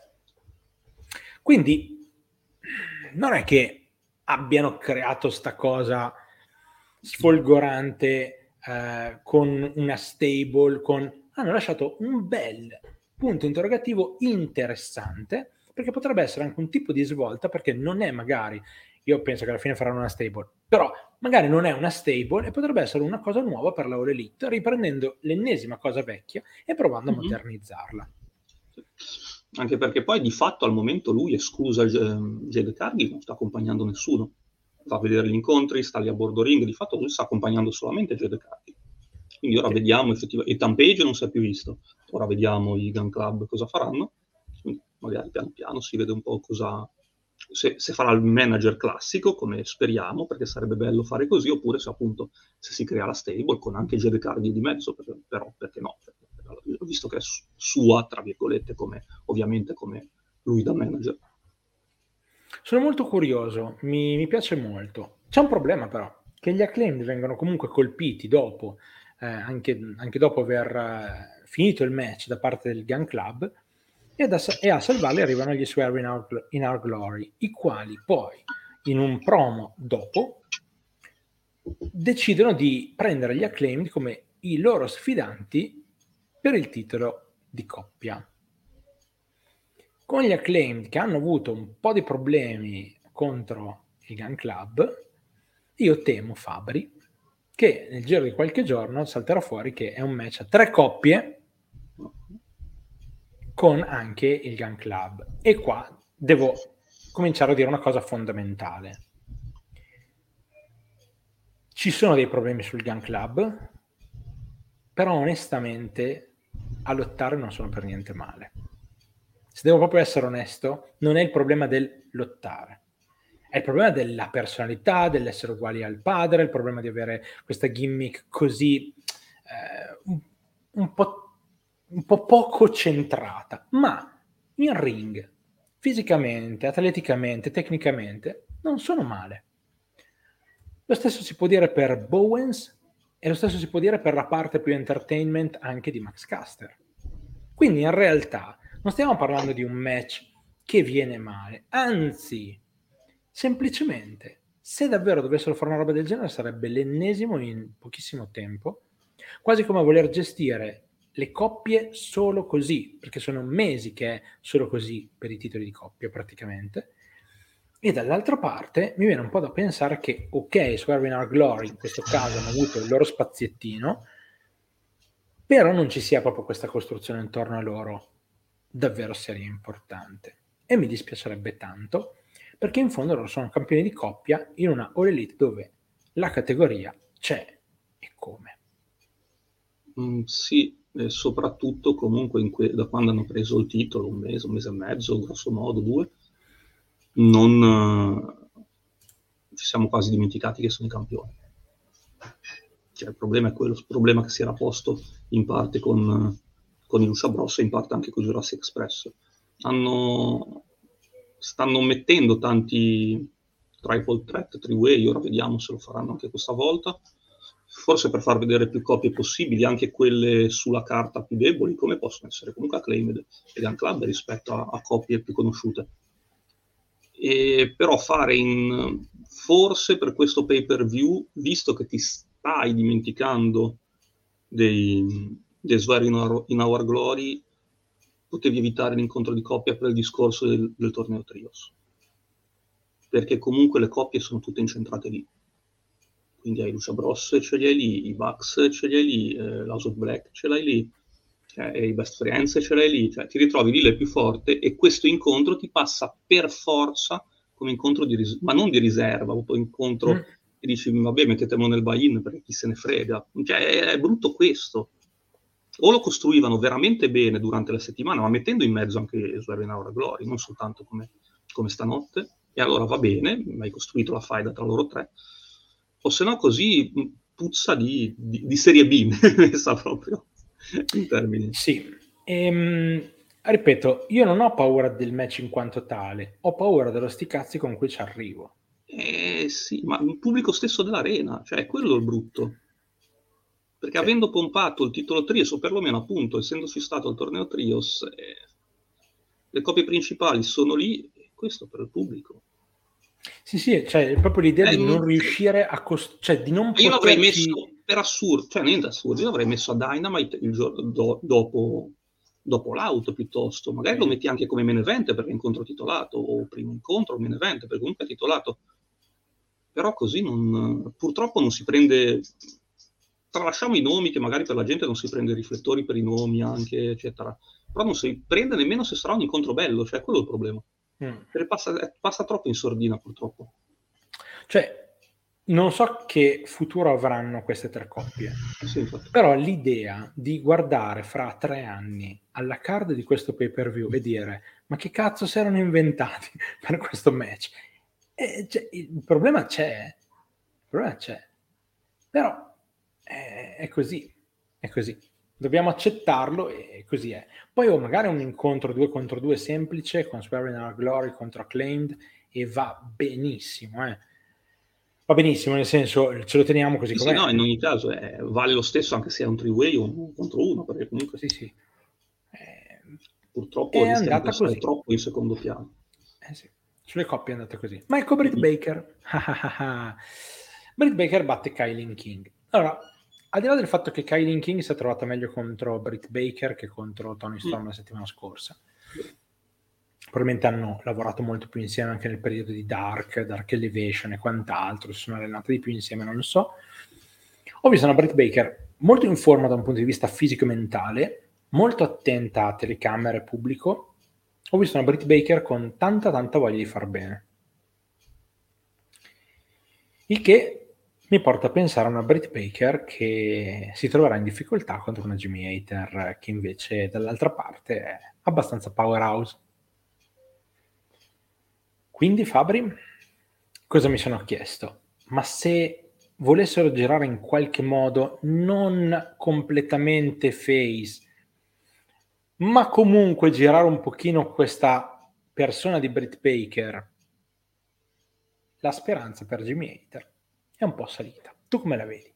Quindi non è che abbiano creato sta cosa sfolgorante eh, con una stable, con hanno lasciato un bel punto interrogativo interessante, perché potrebbe essere anche un tipo di svolta, perché non è magari, io penso che alla fine faranno una stable, però magari non è una stable e potrebbe essere una cosa nuova per la All Elite, riprendendo l'ennesima cosa vecchia e provando mm-hmm. a modernizzarla. Anche perché poi di fatto al momento lui, esclusa Jade Cargill, non sta accompagnando nessuno, fa vedere gli incontri, sta lì a bordo ring, di fatto lui sta accompagnando solamente Jade Cargill. Quindi ora sì. vediamo effettivamente, e Tampage non si è più visto, ora vediamo i Gun Club cosa faranno, quindi magari piano piano si vede un po' cosa, se, se farà il manager classico, come speriamo, perché sarebbe bello fare così, oppure se appunto se si crea la stable con anche Jade Cargill di mezzo, perché, però perché no? Perché, visto che è sua, tra virgolette, come ovviamente come lui da manager. Sono molto curioso, mi, mi piace molto. C'è un problema però, che gli Acclaimed vengono comunque colpiti dopo, eh, anche, anche dopo aver eh, finito il match da parte del Gun Club, e, da, e a salvarli arrivano gli Swear in Our, in Our Glory, i quali poi in un promo dopo, decidono di prendere gli Acclaimed come i loro sfidanti per il titolo di coppia. Con gli Acclaimed che hanno avuto un po' di problemi contro il Gun Club, io temo, Fabri, che nel giro di qualche giorno salterà fuori che è un match a tre coppie con anche il Gun Club. E qua devo cominciare a dire una cosa fondamentale. Ci sono dei problemi sul Gun Club, però onestamente a lottare non sono per niente male. Se devo proprio essere onesto, non è il problema del lottare, è il problema della personalità, dell'essere uguali al padre, il problema di avere questa gimmick così eh, un, un, po', un po' poco centrata, ma in ring, fisicamente, atleticamente, tecnicamente, non sono male. Lo stesso si può dire per Bowens e lo stesso si può dire per la parte più entertainment anche di Max Caster. Quindi in realtà non stiamo parlando di un match che viene male, anzi, semplicemente, se davvero dovessero fare una roba del genere sarebbe l'ennesimo in pochissimo tempo, quasi come voler gestire le coppie solo così, perché sono mesi che è solo così per i titoli di coppia praticamente. E dall'altra parte mi viene un po' da pensare che, ok, Swerve in Our Glory in questo caso hanno avuto il loro spaziettino, però non ci sia proprio questa costruzione intorno a loro davvero seria e importante. E mi dispiacerebbe tanto, perché in fondo loro sono campioni di coppia in una All Elite dove la categoria c'è e come. Mm, sì, e soprattutto comunque in que- da quando hanno preso il titolo, un mese, un mese e mezzo, grosso modo, due, non uh, ci siamo quasi dimenticati che sono i campioni. Cioè, il problema è quello, il problema che si era posto in parte con, uh, con i Lucha Bros e in parte anche con Jurassic Express. Hanno, stanno mettendo tanti triple threat, three-way, ora vediamo se lo faranno anche questa volta, forse per far vedere più coppie possibili, anche quelle sulla carta più deboli, come possono essere comunque Acclaimed e Gun Club rispetto a, a coppie più conosciute. E però fare in forse per questo pay per view, visto che ti stai dimenticando dei, dei Swerve in Our, in Our Glory, potevi evitare l'incontro di coppia per il discorso del, del torneo Trios, perché comunque le coppie sono tutte incentrate lì, quindi hai Lucha Bros ce li hai lì, i Bucks ce li hai lì, eh, House of Black ce l'hai lì, cioè, i Best Friends ce l'hai lì, cioè ti ritrovi lì le più forti e questo incontro ti passa per forza come incontro di ris- ma non di riserva, proprio incontro mm. e dici vabbè mettetelo nel buy-in perché chi se ne frega, cioè è, è brutto questo. O lo costruivano veramente bene durante la settimana, ma mettendo in mezzo anche Swerve in Our Glory, non soltanto come, come stanotte, e allora va bene, hai costruito la faida tra loro tre, o se no così puzza di, di, di serie B, messa proprio in termini. Sì, ehm, ripeto, io non ho paura del match in quanto tale, ho paura dello sti cazzi con cui ci arrivo. Eh sì, ma il pubblico stesso dell'arena, cioè è quello il brutto. Perché sì, avendo pompato il titolo Trios, o perlomeno appunto, essendoci stato il torneo Trios, eh, le coppie principali sono lì, e questo per il pubblico. Sì, sì, cioè proprio l'idea eh, di non riuscire a cost- cioè di non poterci... Io l'avrei messo per assurdo, cioè niente assurdo, io l'avrei messo a Dynamite il giorno do- dopo, dopo l'auto piuttosto, magari lo metti anche come main event perché è incontro titolato, o primo incontro o main event perché comunque è titolato, però così non, purtroppo non si prende, tralasciamo i nomi che magari per la gente non si prende riflettori per i nomi anche eccetera, però non si prende nemmeno se sarà un incontro bello, cioè quello è il problema. Mm. Passa, passa troppo in sordina purtroppo. Cioè non so che futuro avranno queste tre coppie, sì, però l'idea di guardare fra tre anni alla card di questo pay per view e dire ma che cazzo si erano inventati per questo match, e, cioè, il problema c'è il problema c'è però è, è così è così, dobbiamo accettarlo e così è. Poi o magari un incontro due contro due semplice con Swerve in Our Glory contro Acclaimed e va benissimo, eh. va benissimo, nel senso ce lo teniamo così sì, com'è. Sì, no, in ogni caso è, vale lo stesso anche se è un three-way o uno contro uno, perché comunque sì, sì. Eh, purtroppo è andata così, troppo in secondo piano. Eh sì. Sulle coppie è andata così. Ma ecco Britt Baker. Britt Baker batte Kailin King. Allora, al di là del fatto che Kailin King si è trovata meglio contro Britt Baker che contro Toni Storm mm. la settimana scorsa, probabilmente hanno lavorato molto più insieme anche nel periodo di Dark, Dark Elevation e quant'altro, si sono allenate di più insieme, non lo so. Ho visto una Britt Baker molto in forma da un punto di vista fisico e mentale, molto attenta a telecamere e pubblico. Ho visto una Britt Baker con tanta tanta voglia di far bene, il che mi porta a pensare a una Britt Baker che si troverà in difficoltà contro una Jimmy Hater che invece dall'altra parte è abbastanza powerhouse. Quindi Fabri, cosa mi sono chiesto? Ma se volessero girare in qualche modo non completamente face, ma comunque girare un pochino questa persona di Britt Baker, la speranza per Jimmy Hater è un po' salita. Tu come la vedi?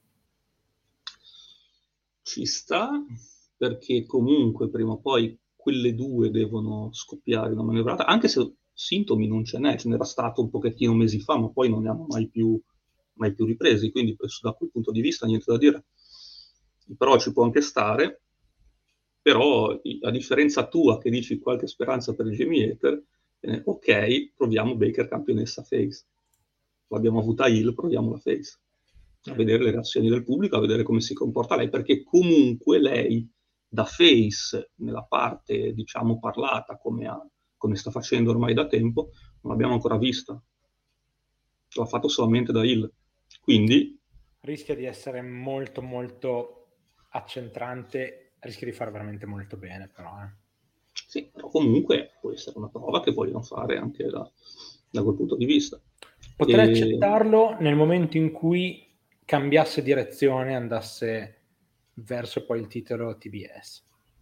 Ci sta, perché comunque prima o poi quelle due devono scoppiare una manevrata, anche se sintomi non ce n'è, ce n'era stato un pochettino mesi fa, ma poi non ne hanno mai più, mai più ripresi, quindi da quel punto di vista niente da dire. Però ci può anche stare, però a differenza tua che dici qualche speranza per Jimmy Hater, eh, ok, proviamo Baker campionessa face. L'abbiamo avuta heel, proviamo la face. A vedere le reazioni del pubblico, a vedere come si comporta lei, perché comunque lei da face, nella parte diciamo parlata, come, ha, come sta facendo ormai da tempo, non l'abbiamo ancora vista. L'ha fatto solamente da heel. Quindi rischia di essere molto molto accentrante, rischia di fare veramente molto bene però. Eh. Sì, però comunque può essere una prova che vogliono fare anche da, da quel punto di vista. Potrei e... accettarlo nel momento in cui cambiasse direzione, andasse verso poi il titolo T B S.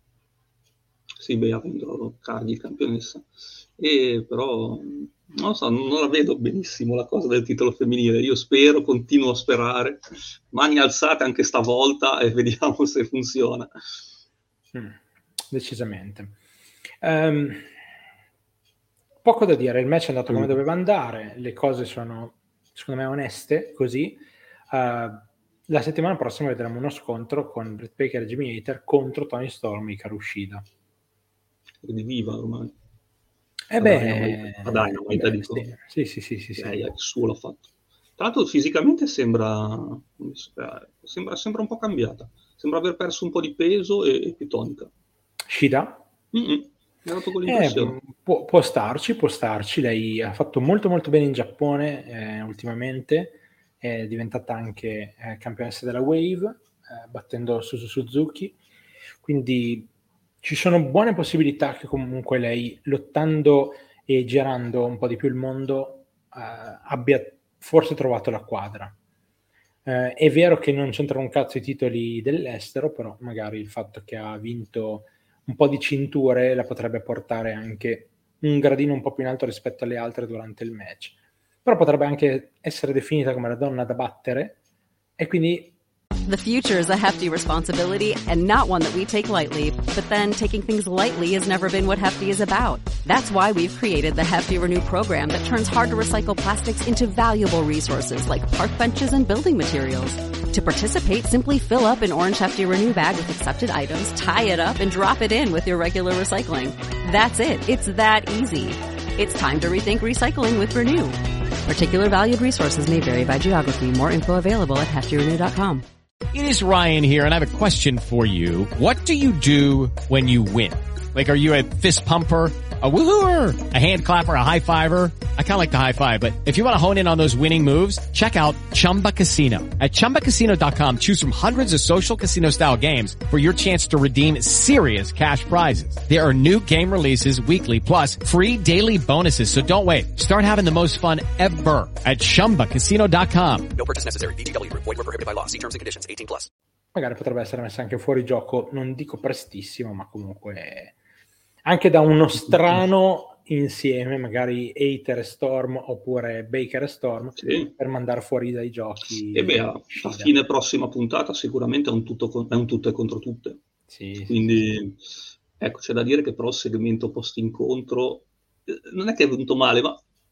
Sì, beh, avendo Cardi campionessa. E però, non lo so, non la vedo benissimo la cosa del titolo femminile. Io spero, continuo a sperare. Mani alzate anche stavolta e vediamo se funziona. Mm, decisamente. Um, poco da dire, il match è andato come doveva andare, le cose sono, secondo me, oneste, così. Uh, la settimana prossima vedremo uno scontro con Britt Baker e Jimmy Hater contro Toni Storm e Hikaru Shida. Di viva ormai. Eh beh, a Dynamite, beh, dico. Sì, sì, sì, sì, sì. Lei il suo l'ha fatto. Tra l'altro fisicamente sembra, sembra sembra un po' cambiata. Sembra aver perso un po' di peso e, e più tonica. Shida? Mm-mm. Mi ha dato quell'impressione. Eh, può, può starci, può starci. Lei ha fatto molto molto bene in Giappone eh, ultimamente. È diventata anche eh, campionessa della Wave, eh, battendo Suzu Suzuki. Quindi ci sono buone possibilità che comunque lei, lottando e girando un po' di più il mondo, eh, abbia forse trovato la quadra. Eh, è vero che non c'entrano un cazzo i titoli dell'estero, però magari il fatto che ha vinto un po' di cinture la potrebbe portare anche un gradino un po' più in alto rispetto alle altre durante il match. Però potrebbe anche essere definita come la donna da battere, e quindi The future is a hefty responsibility and not one that we take lightly. But then taking things lightly has never been what Hefty is about. That's why we've created the Hefty Renew program that turns hard to recycle plastics into valuable resources like park benches and building materials. To participate, simply fill up an orange Hefty Renew bag with accepted items, tie it up, and drop it in with your regular recycling. That's it. It's that easy. It's time to rethink recycling with Renew. Particular valued resources may vary by geography. More info available at hefty renew dot com. It is Ryan here, and I have a question for you. What do you do when you win? Like, are you a fist pumper, a woohooer, a hand clapper, a high fiver? I kind of like the high five, but if you want to hone in on those winning moves, check out Chumba Casino. At chumba casino dot com, choose from hundreds of social casino style games for your chance to redeem serious cash prizes. There are new game releases weekly, plus free daily bonuses. So don't wait. Start having the most fun ever at chumba casino dot com. No purchase necessary. V G W Group. Void where prohibited by law. See terms and conditions. eighteen plus. Magari potrebbe essere messa anche fuori gioco, non dico prestissimo, ma comunque anche da uno strano insieme, magari Hater e Storm oppure Baker e Storm, sì, per mandare fuori dai giochi. E beh, a, a fine prossima puntata sicuramente è un tutto, è un tutto e contro tutte. Sì, quindi ecco, c'è da dire che però il segmento post incontro eh, non è che è venuto male, ma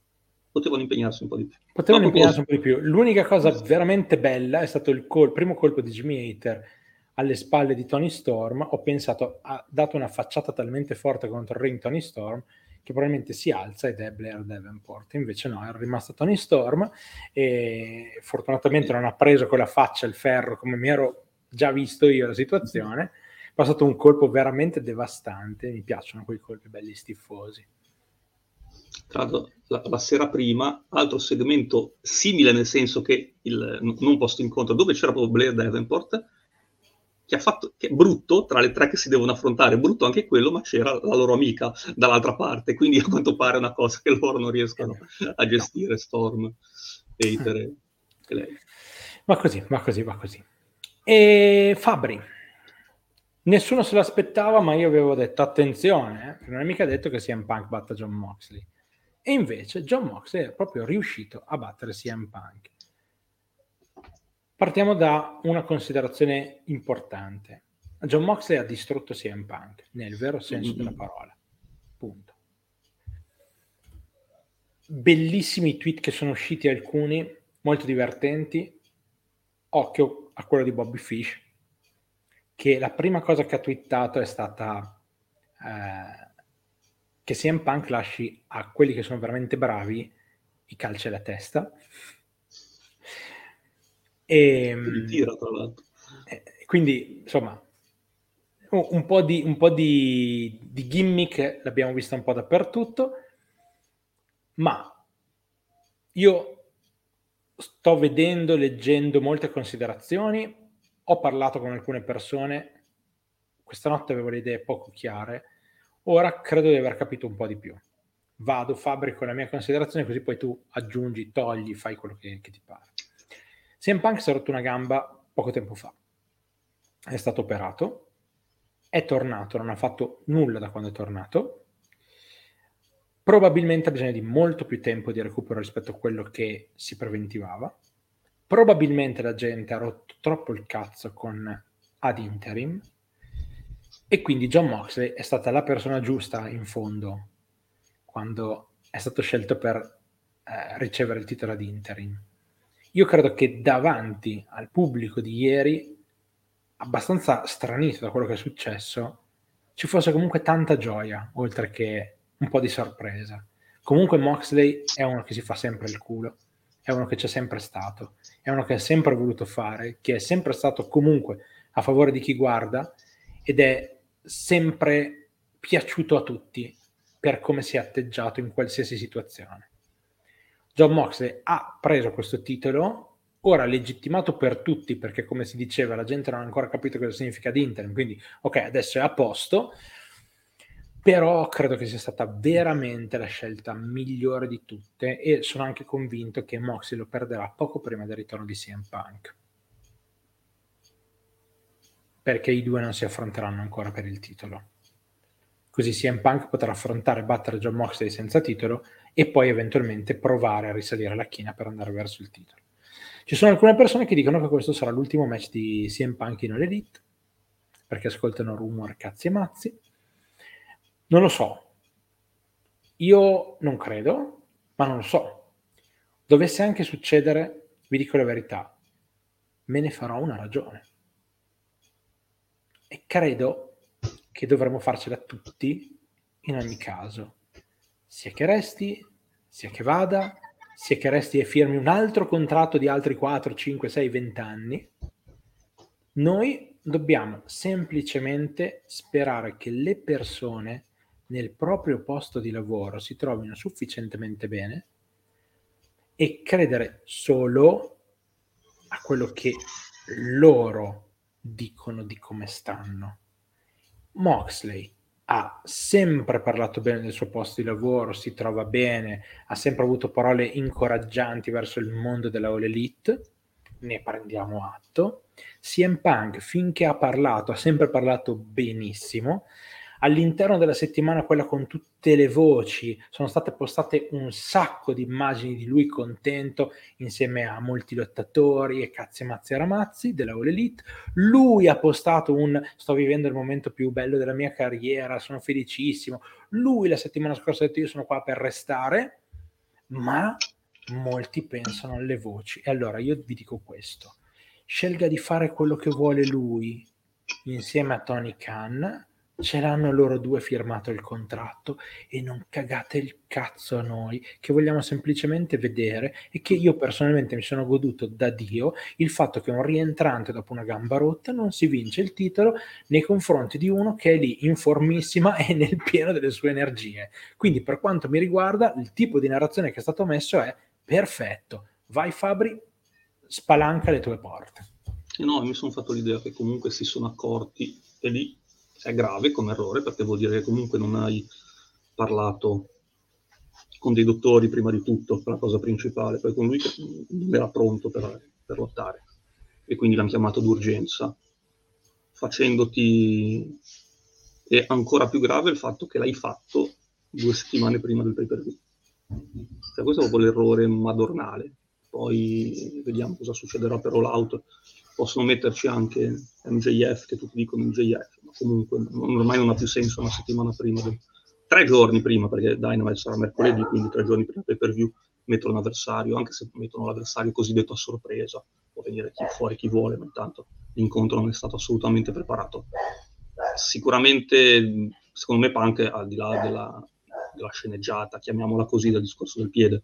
potevano impegnarsi un po' di più. Potevano Dopo impegnarsi cosa- un po' di più. L'unica cosa veramente bella è stato il col- primo colpo di Jimmy Hater alle spalle di Tony Storm. Ho pensato, ha dato una facciata talmente forte contro il ring Tony Storm che probabilmente si alza ed è Blair Davenport. Invece no, è rimasto Tony Storm e fortunatamente non ha preso con la faccia il ferro come mi ero già visto io la situazione. Ma è stato un colpo veramente devastante. Mi piacciono quei colpi belli stiffosi. Tra l'altro, la, la sera prima, altro segmento simile, nel senso che il non posto incontro, dove c'era proprio Blair Davenport, che ha fatto, che è brutto, tra le tre che si devono affrontare, brutto anche quello, ma c'era la loro amica dall'altra parte, quindi a quanto pare è una cosa che loro non riescono a gestire, Storm, Hater e, e lei. Va così, va così, va così. E Fabri, nessuno se l'aspettava, ma io avevo detto attenzione, eh, non è mica detto che C M Punk batta Jon Moxley. E invece Jon Moxley è proprio riuscito a battere C M Punk. Partiamo da una considerazione importante. Jon Moxley ha distrutto C M Punk, nel vero senso della parola. Punto. Bellissimi tweet che sono usciti, alcuni molto divertenti. Occhio a quello di Bobby Fish, che la prima cosa che ha twittato è stata eh, che C M Punk lasci a quelli che sono veramente bravi i calci alla testa. E Li tira, tra l'altro. eh, quindi insomma un, un po' di un po' di, di gimmick l'abbiamo vista un po' dappertutto, ma io sto vedendo, leggendo molte considerazioni, ho parlato con alcune persone, questa notte avevo le idee poco chiare, ora credo di aver capito un po' di più. Vado, fabbrico la mia considerazione, così poi tu aggiungi, togli, fai quello che, che ti pare. C M Punk si è rotto una gamba poco tempo fa, è stato operato, è tornato, non ha fatto nulla da quando è tornato, probabilmente ha bisogno di molto più tempo di recupero rispetto a quello che si preventivava, probabilmente la gente ha rotto troppo il cazzo con ad interim e quindi Jon Moxley è stata la persona giusta in fondo quando è stato scelto per eh, ricevere il titolo ad interim. Io credo che davanti al pubblico di ieri, abbastanza stranito da quello che è successo, ci fosse comunque tanta gioia, oltre che un po' di sorpresa. Comunque Moxley è uno che si fa sempre il culo, è uno che c'è sempre stato, è uno che ha sempre voluto fare, che è sempre stato comunque a favore di chi guarda ed è sempre piaciuto a tutti per come si è atteggiato in qualsiasi situazione. Jon Moxley ha preso questo titolo, ora legittimato per tutti, perché come si diceva la gente non ha ancora capito cosa significa di interim, quindi ok, adesso è a posto, però credo che sia stata veramente la scelta migliore di tutte e sono anche convinto che Moxley lo perderà poco prima del ritorno di C M Punk, perché i due non si affronteranno ancora per il titolo. Così C M Punk potrà affrontare e battere Jon Moxley senza titolo e poi eventualmente provare a risalire la china per andare verso il titolo. Ci sono alcune persone che dicono che questo sarà l'ultimo match di C M Punk in All Elite, perché ascoltano rumor, cazzi e mazzi. Non lo so. Io non credo, ma non lo so. Dovesse anche succedere, vi dico la verità, me ne farò una ragione. E credo che dovremmo farcela tutti in ogni caso. Sia che resti, sia che vada, sia che resti e firmi un altro contratto di altri quattro, cinque, sei, venti anni, noi dobbiamo semplicemente sperare che le persone nel proprio posto di lavoro si trovino sufficientemente bene e credere solo a quello che loro dicono di come stanno. Moxley ha sempre parlato bene del suo posto di lavoro, si trova bene, ha sempre avuto parole incoraggianti verso il mondo della All Elite, ne prendiamo atto. C M Punk, finché ha parlato, ha sempre parlato benissimo. All'interno della settimana, quella con tutte le voci, sono state postate un sacco di immagini di lui contento insieme a molti lottatori e cazzi e mazzi e ramazzi della All Elite. Lui ha postato un sto vivendo il momento più bello della mia carriera, sono felicissimo. Lui la settimana scorsa ha detto io sono qua per restare. ma molti pensano alle voci. E allora io vi dico questo: scelga di fare quello che vuole lui insieme a Tony Khan, ce l'hanno loro due firmato il contratto, e non cagate il cazzo a noi che vogliamo semplicemente vedere, e che io personalmente mi sono goduto da Dio il fatto che un rientrante dopo una gamba rotta non si vince il titolo nei confronti di uno che è lì in formissima e nel pieno delle sue energie. Quindi per quanto mi riguarda il tipo di narrazione che è stato messo è perfetto. Vai Fabri, spalanca le tue porte. No, mi sono fatto l'idea che comunque si sono accorti, e lì è grave come errore, perché vuol dire che comunque non hai parlato con dei dottori prima di tutto, la cosa principale, poi con lui che non era pronto per, per lottare, e quindi l'hanno chiamato d'urgenza, facendoti... E ancora più grave il fatto che l'hai fatto due settimane prima del pay-per-view. Cioè, questo è proprio l'errore madornale. Poi vediamo cosa succederà per All Out. Possono metterci anche M J F, che tutti dicono M J F, ma comunque non, ormai non ha più senso una settimana prima, del, tre giorni prima, perché Dynamite sarà mercoledì, quindi tre giorni prima del pay-per-view mettono un avversario, anche se mettono l'avversario cosiddetto a sorpresa, può venire chi fuori chi vuole, ma intanto l'incontro non è stato assolutamente preparato. Sicuramente, secondo me, Punk, al di là della, della sceneggiata, chiamiamola così, del discorso del piede,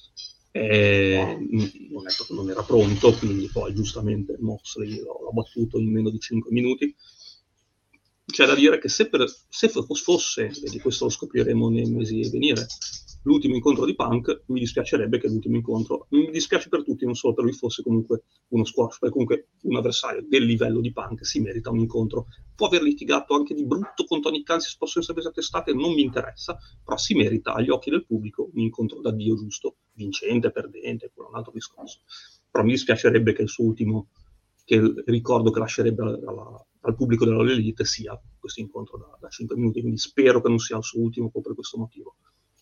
eh, non, è, non era pronto, quindi poi giustamente Moxley l'ha battuto in meno di cinque minuti. C'è da dire che se, per, se fosse, e di questo lo scopriremo nei mesi a venire, l'ultimo incontro di Punk, mi dispiacerebbe che l'ultimo incontro, mi dispiace per tutti, non solo per lui, fosse comunque uno squash, perché comunque un avversario del livello di Punk si merita un incontro. Può aver litigato anche di brutto con Tony Khan, si possono essere prese a testate, non mi interessa, però si merita agli occhi del pubblico un incontro da Dio giusto, vincente, perdente, quello è un altro discorso. Però mi dispiacerebbe che il suo ultimo, che il ricordo che lascerebbe alla, alla, al pubblico della Elite sia questo incontro da, da cinque minuti, quindi spero che non sia il suo ultimo proprio per questo motivo.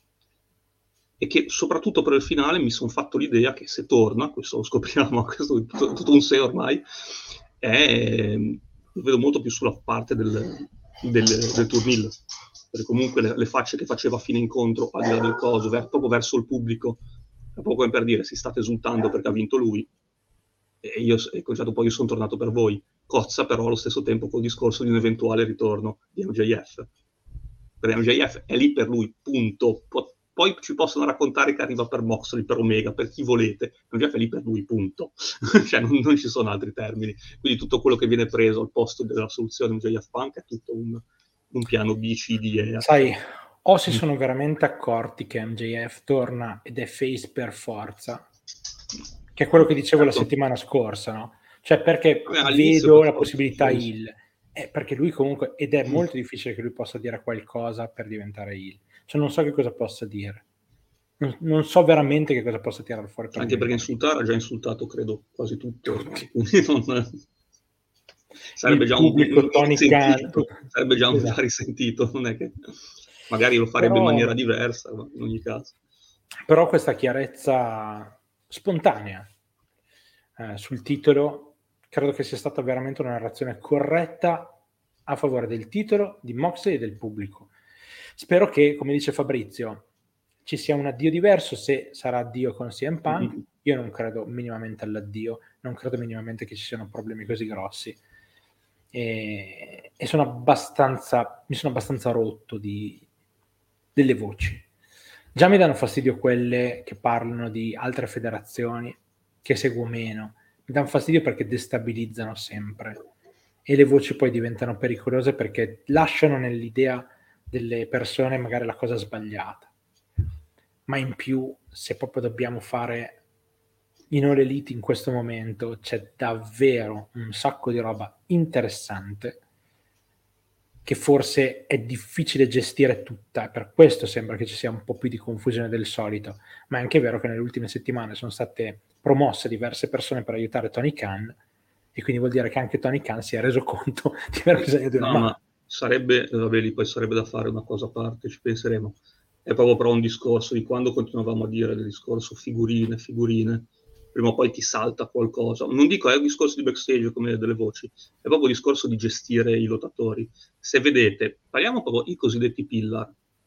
E che soprattutto per il finale mi sono fatto l'idea che se torna, questo lo scopriamo, questo è tutto, tutto un sé ormai, è, lo vedo molto più sulla parte del, del, del turnil, perché comunque le, le facce che faceva a fine incontro, al di là del coso, ver, proprio verso il pubblico, è proprio come per dire: si state esultando perché ha vinto lui, e io, e già poi io sono tornato per voi. Cozza però allo stesso tempo col discorso di un eventuale ritorno di M J F, perché M J F è lì per lui, punto. Pu- Poi ci possono raccontare che arriva per Moxley, per Omega, per chi volete. M J F è lì per lui, punto. Cioè non, non ci sono altri termini. Quindi tutto quello che viene preso al posto della soluzione M J F Punk è tutto un, un piano B, C, D, E. Sai, o si sono veramente accorti che M J F torna ed è face per forza, che è quello che dicevo certo. la settimana scorsa, no? Cioè perché Vabbè, vedo la possibilità heel. Eh, perché lui comunque, ed è mm. molto difficile che lui possa dire qualcosa per diventare heel. Cioè non so che cosa possa dire, non, non so veramente che cosa possa tirare fuori per anche perché insultare ha già insultato credo quasi tutto ormai. Quindi non... sarebbe, già un, un, un sentito, sarebbe già un esatto. già risentito, non è che magari lo farebbe però, in maniera diversa, ma in ogni caso però questa chiarezza spontanea eh, sul titolo credo che sia stata veramente una narrazione corretta a favore del titolo, di Moxley e del pubblico. Spero che, come dice Fabrizio, ci sia un addio diverso, se sarà addio con C M Punk. Mm-hmm. Io non credo minimamente all'addio, non credo minimamente che ci siano problemi così grossi. E, e sono abbastanza, mi sono abbastanza rotto di, delle voci. Già mi danno fastidio quelle che parlano di altre federazioni, che seguo meno. Mi danno fastidio perché destabilizzano sempre. E le voci poi diventano pericolose perché lasciano nell'idea delle persone magari la cosa sbagliata. Ma in più, se proprio dobbiamo fare in All Elite in questo momento, c'è davvero un sacco di roba interessante che forse è difficile gestire tutta, e per questo sembra che ci sia un po' più di confusione del solito. Ma è anche vero che nelle ultime settimane sono state promosse diverse persone per aiutare Tony Khan, e quindi vuol dire che anche Tony Khan si è reso conto di aver bisogno di una no, mano. Ma sarebbe, vabbè, lì poi sarebbe da fare una cosa a parte, ci penseremo. È proprio però un discorso di quando continuavamo a dire del discorso figurine, figurine, prima o poi ti salta qualcosa. Non dico è un discorso di backstage come delle voci, è proprio un discorso di gestire i lottatori. Se vedete, parliamo proprio i cosiddetti pillar.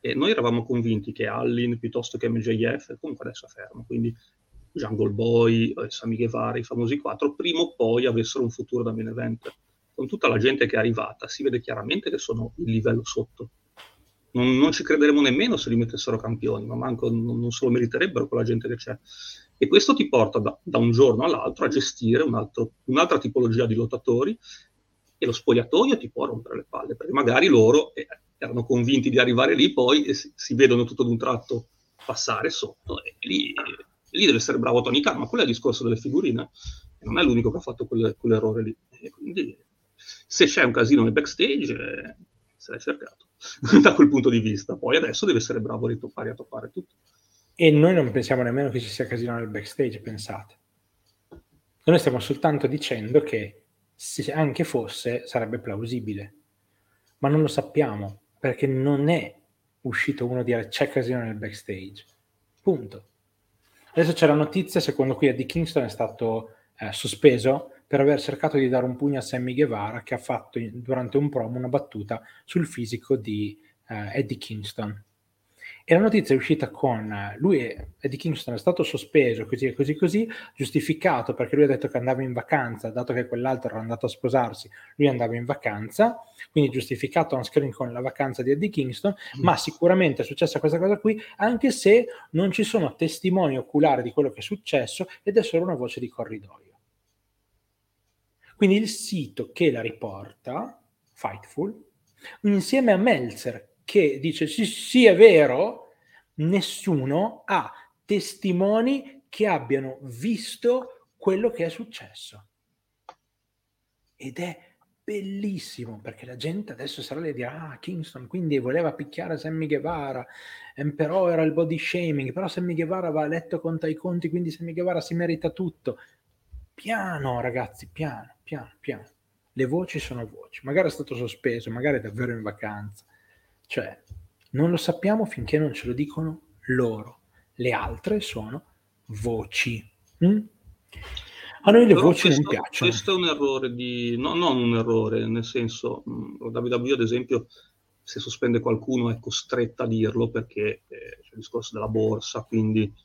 E noi eravamo convinti che Allin piuttosto che M J F, comunque adesso è fermo, quindi Jungle Boy, Sammy Guevara, i famosi quattro, prima o poi avessero un futuro da main eventer. Con tutta la gente che è arrivata si vede chiaramente che sono il livello sotto. Non, non ci crederemo nemmeno se li mettessero campioni, ma manco non, non se lo meriterebbero con la gente che c'è. E questo ti porta da, da un giorno all'altro a gestire un altro, un'altra tipologia di lottatori, e lo spogliatoio ti può rompere le palle, perché magari loro eh, erano convinti di arrivare lì, poi e si, si vedono tutto d'un tratto passare sotto, e lì, lì deve essere bravo Tony Khan, ma quello è il discorso delle figurine, e non è l'unico che ha fatto quel, quell'errore lì. E quindi se c'è un casino nel backstage, eh, se l'hai cercato da quel punto di vista. Poi adesso deve essere bravo a ritoppare, a toppare tutto. E noi non pensiamo nemmeno che ci sia casino nel backstage, pensate. Noi stiamo soltanto dicendo che se anche fosse sarebbe plausibile, ma non lo sappiamo, perché non è uscito uno a dire c'è casino nel backstage. Punto. Adesso c'è la notizia secondo cui Eddie Kingston è stato eh, sospeso per aver cercato di dare un pugno a Sammy Guevara, che ha fatto in, durante un promo una battuta sul fisico di eh, Eddie Kingston. E la notizia è uscita con eh, lui, Eddie Kingston è stato sospeso così e così così, giustificato perché lui ha detto che andava in vacanza, dato che quell'altro era andato a sposarsi, lui andava in vacanza, quindi giustificato on screen con la vacanza di Eddie Kingston, mm. ma sicuramente è successa questa cosa qui, anche se non ci sono testimoni oculari di quello che è successo ed è solo una voce di corridoio. Quindi il sito che la riporta, Fightful, insieme a Meltzer, che dice sì, sì, è vero, nessuno ha testimoni che abbiano visto quello che è successo. Ed è bellissimo, perché la gente adesso sarà lì a dire ah, Kingston quindi voleva picchiare Sammy Guevara, ehm, però era il body shaming, però Sammy Guevara va a letto conta i conti, quindi Sammy Guevara si merita tutto. Piano ragazzi, piano, piano, piano. Le voci sono voci, magari è stato sospeso, magari è davvero in vacanza. Cioè, non lo sappiamo finché non ce lo dicono loro. Le altre sono voci. Mm? A noi le Però voci questo, non piacciono. Questo è un errore di... No, non un errore, nel senso, mh, la W W E ad esempio, se sospende qualcuno è costretta a dirlo perché eh, c'è il discorso della borsa, quindi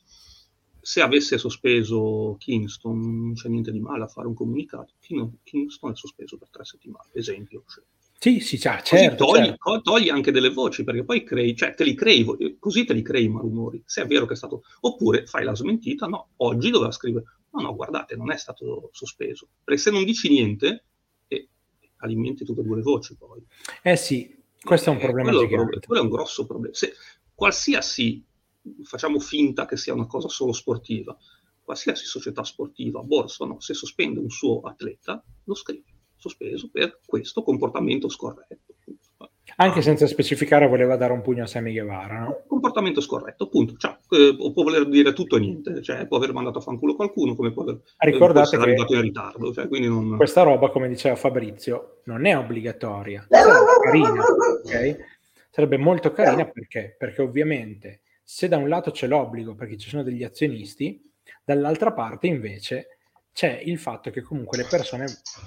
se avesse sospeso Kingston non c'è niente di male a fare un comunicato. Kingston è sospeso per tre settimane, esempio. Cioè. Sì, sì, cioè, certo, così togli, certo. togli anche delle voci, perché poi crei, cioè te li crei, così te li crei i malumori, se è vero che è stato, oppure fai la smentita, no, oggi doveva scrivere, no, no, guardate, non è stato sospeso, perché se non dici niente, eh, alimenti tutte e due le voci poi. Eh sì, questo è un problema eh, quello gigante. È un quello è un grosso problema. Se qualsiasi, facciamo finta che sia una cosa solo sportiva, qualsiasi società sportiva, borsa no, se sospende un suo atleta, lo scrive. Sospeso per questo comportamento scorretto. Anche senza specificare voleva dare un pugno a Sammy Guevara, no? Comportamento scorretto, appunto. Cioè, eh, può voler dire tutto e niente, cioè può aver mandato a fanculo qualcuno, come può aver Ricordate può che arrivato in ritardo. Cioè, quindi non... questa roba, come diceva Fabrizio, non è obbligatoria, sarebbe carina, ok? Sarebbe molto carina perché? Perché ovviamente se da un lato c'è l'obbligo perché ci sono degli azionisti, dall'altra parte invece c'è il fatto che comunque le persone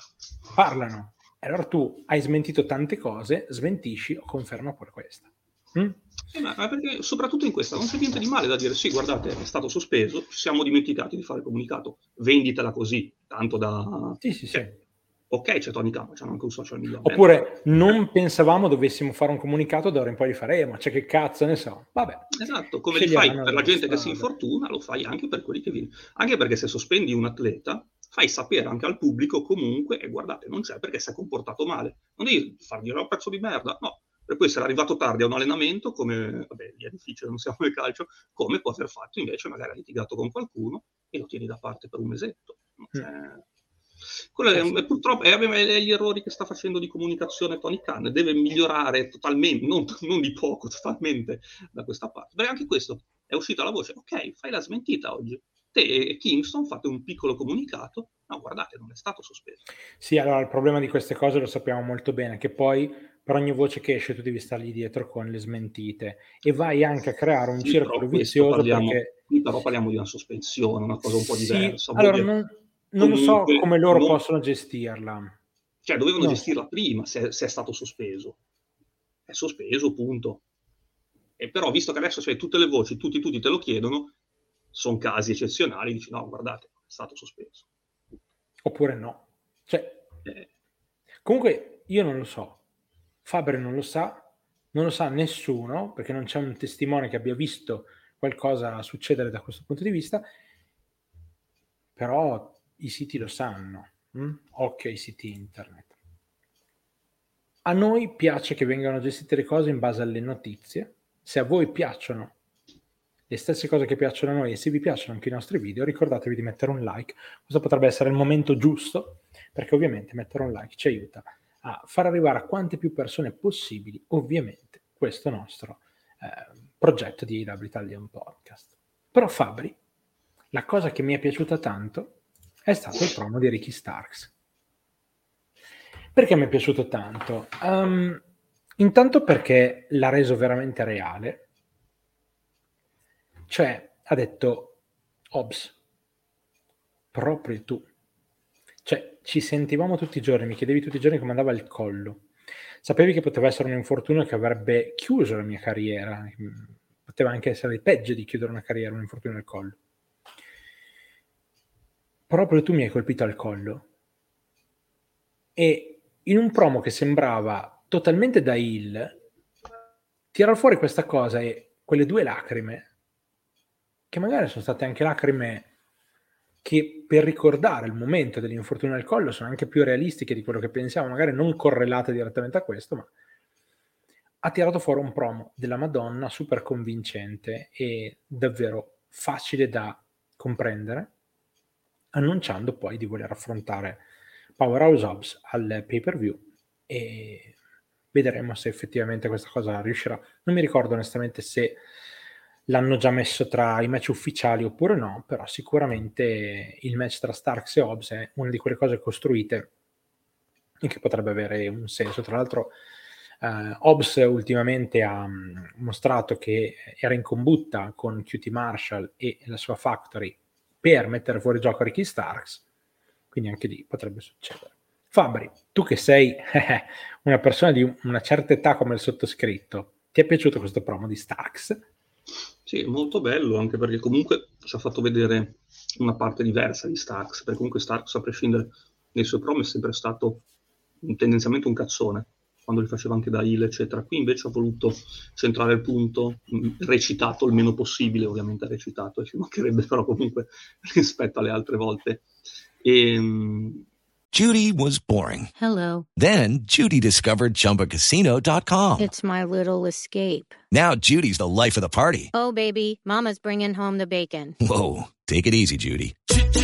parlano. Allora tu hai smentito tante cose, smentisci o conferma pure questa. Mm? Eh, ma perché soprattutto in questa non c'è niente di male da dire sì, guardate, è stato sospeso, ci siamo dimenticati di fare il comunicato, venditela così, tanto da... Sì, sì, cioè, sì. Ok, c'è Tony Khan, c'è anche un social media. Oppure non pensavamo dovessimo fare un comunicato, da ora in poi li faremo, cioè che cazzo ne so. Vabbè. Esatto, come li fai per la gente che si infortuna, lo fai anche per quelli che vieni. Anche perché se sospendi un atleta, fai sapere anche al pubblico comunque, e guardate, non c'è perché si è comportato male. Non devi fargli un pezzo di merda, no. Per cui essere arrivato tardi a un allenamento, come, vabbè, è difficile, non siamo nel calcio, come può aver fatto invece, magari ha litigato con qualcuno e lo tieni da parte per un mesetto. Cioè, mm. Quello è, è, purtroppo è, è gli errori che sta facendo di comunicazione Tony Khan, deve migliorare totalmente, non, non di poco, totalmente da questa parte. Perché anche questo è uscita la voce, ok, fai la smentita oggi. Te e Kingston fate un piccolo comunicato, no guardate, non è stato sospeso. Sì, allora il problema di queste cose lo sappiamo molto bene, che poi per ogni voce che esce tu devi stargli dietro con le smentite e vai anche a creare un sì, circolo vizioso parliamo, perché... Qui però parliamo di una sospensione, una cosa un po' sì, diversa. allora non... Non lo so come loro non... possono gestirla. Cioè, dovevano no. gestirla prima se, se è stato sospeso. È sospeso, punto. E però, visto che adesso c'hai tutte le voci, tutti, tutti te lo chiedono, sono casi eccezionali, dici no, guardate, è stato sospeso. Oppure no. Cioè, Eh, comunque io non lo so, Fabbri non lo sa, non lo sa nessuno, perché non c'è un testimone che abbia visto qualcosa succedere da questo punto di vista, però i siti lo sanno. hm? Occhio ai siti internet. A noi piace che vengano gestite le cose in base alle notizie. Se a voi piacciono le stesse cose che piacciono a noi e se vi piacciono anche i nostri video, ricordatevi di mettere un like. Questo potrebbe essere il momento giusto, perché ovviamente mettere un like ci aiuta a far arrivare a quante più persone possibili, ovviamente, questo nostro eh, progetto di A W Italian Podcast. Però Fabbri, la cosa che mi è piaciuta tanto è stato il promo di Ricky Starks. Perché mi è piaciuto tanto? Um, intanto perché l'ha reso veramente reale. Cioè, ha detto, Hobbs, proprio tu. Cioè, ci sentivamo tutti i giorni, mi chiedevi tutti i giorni come andava il collo. Sapevi che poteva essere un infortunio che avrebbe chiuso la mia carriera. Poteva anche essere peggio di chiudere una carriera, un infortunio al collo. Proprio tu mi hai colpito al collo. E in un promo che sembrava totalmente da heel, tirare fuori questa cosa e quelle due lacrime, che magari sono state anche lacrime che per ricordare il momento dell'infortunio al collo sono anche più realistiche di quello che pensiamo, magari non correlate direttamente a questo, ma ha tirato fuori un promo della Madonna super convincente e davvero facile da comprendere, annunciando poi di voler affrontare Powerhouse Hobbs al pay-per-view e vedremo se effettivamente questa cosa riuscirà. Non mi ricordo onestamente se l'hanno già messo tra i match ufficiali oppure no, però sicuramente il match tra Starks e Hobbs è una di quelle cose costruite e che potrebbe avere un senso. Tra l'altro uh, Hobbs ultimamente ha um, mostrato che era in combutta con Q T Marshall e la sua Factory per mettere fuori gioco Ricky Starks, quindi anche lì potrebbe succedere. Fabbri, tu che sei una persona di una certa età come il sottoscritto, ti è piaciuto questo promo di Starks? Sì, molto bello, anche perché comunque ci ha fatto vedere una parte diversa di Starks, perché comunque Starks, a prescindere dai suoi promo, è sempre stato tendenzialmente un cazzone, quando li faceva anche da heel, eccetera. Qui invece ha voluto centrare il punto, recitato il meno possibile, ovviamente ha recitato, e ci mancherebbe, però comunque rispetto alle altre volte. E... Judy was boring. Hello. Then Judy discovered Chumba Casino dot com. It's my little escape. Now Judy's the life of the party. Oh, baby, mama's bringing home the bacon. Whoa, take it easy, Judy.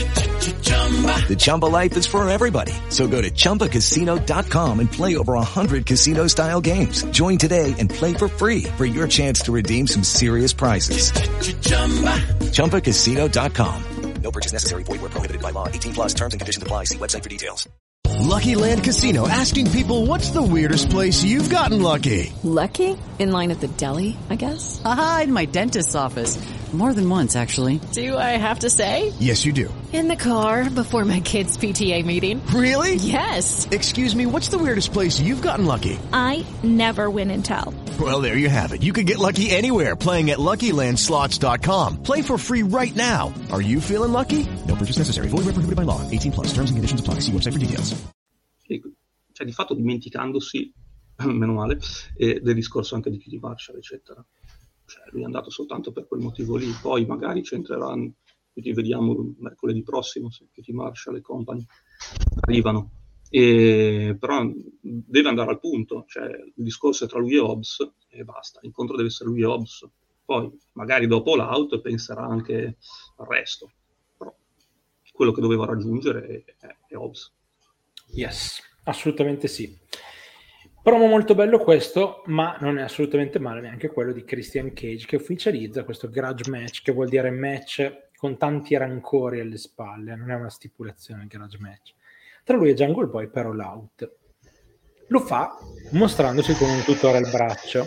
The Chumba life is for everybody. So go to Chumba Casino dot com and play over one hundred casino-style games. Join today and play for free for your chance to redeem some serious prizes. Chumba Casino dot com. No purchase necessary. Void where prohibited by law. eighteen plus terms and conditions apply. See website for details. Lucky Land Casino, asking people, what's the weirdest place you've gotten lucky? Lucky? In line at the deli, I guess? Aha, in my dentist's office. More than once, actually. Do I have to say? Yes, you do. In the car before my kids' P T A meeting. Really? Yes. Excuse me, what's the weirdest place you've gotten lucky? I never win and tell. Well, there you have it. You can get lucky anywhere, playing at Lucky Land Slots dot com. Play for free right now. Are you feeling lucky? No purchase necessary. Void where prohibited by law. eighteen plus. Terms and conditions apply. See website for details. E, cioè, di fatto dimenticandosi, meno male, eh, del discorso anche di Q T Marshall, eccetera. Cioè, lui è andato soltanto per quel motivo lì. Poi magari c'entreranno, quindi vediamo mercoledì prossimo se Q T Marshall e compagni arrivano. E, però deve andare al punto, cioè il discorso è tra lui e Hobbs e basta, l'incontro deve essere lui e Hobbs, poi magari dopo l'out penserà anche al resto, però quello che doveva raggiungere è, è Hobbs. Yes, assolutamente sì. Promo molto bello questo, ma non è assolutamente male neanche quello di Christian Cage, che ufficializza questo grudge match, che vuol dire match con tanti rancori alle spalle, non è una stipulazione il grudge match, tra lui e Jungle Boy per All Out. Lo fa mostrandosi con un tutore al braccio.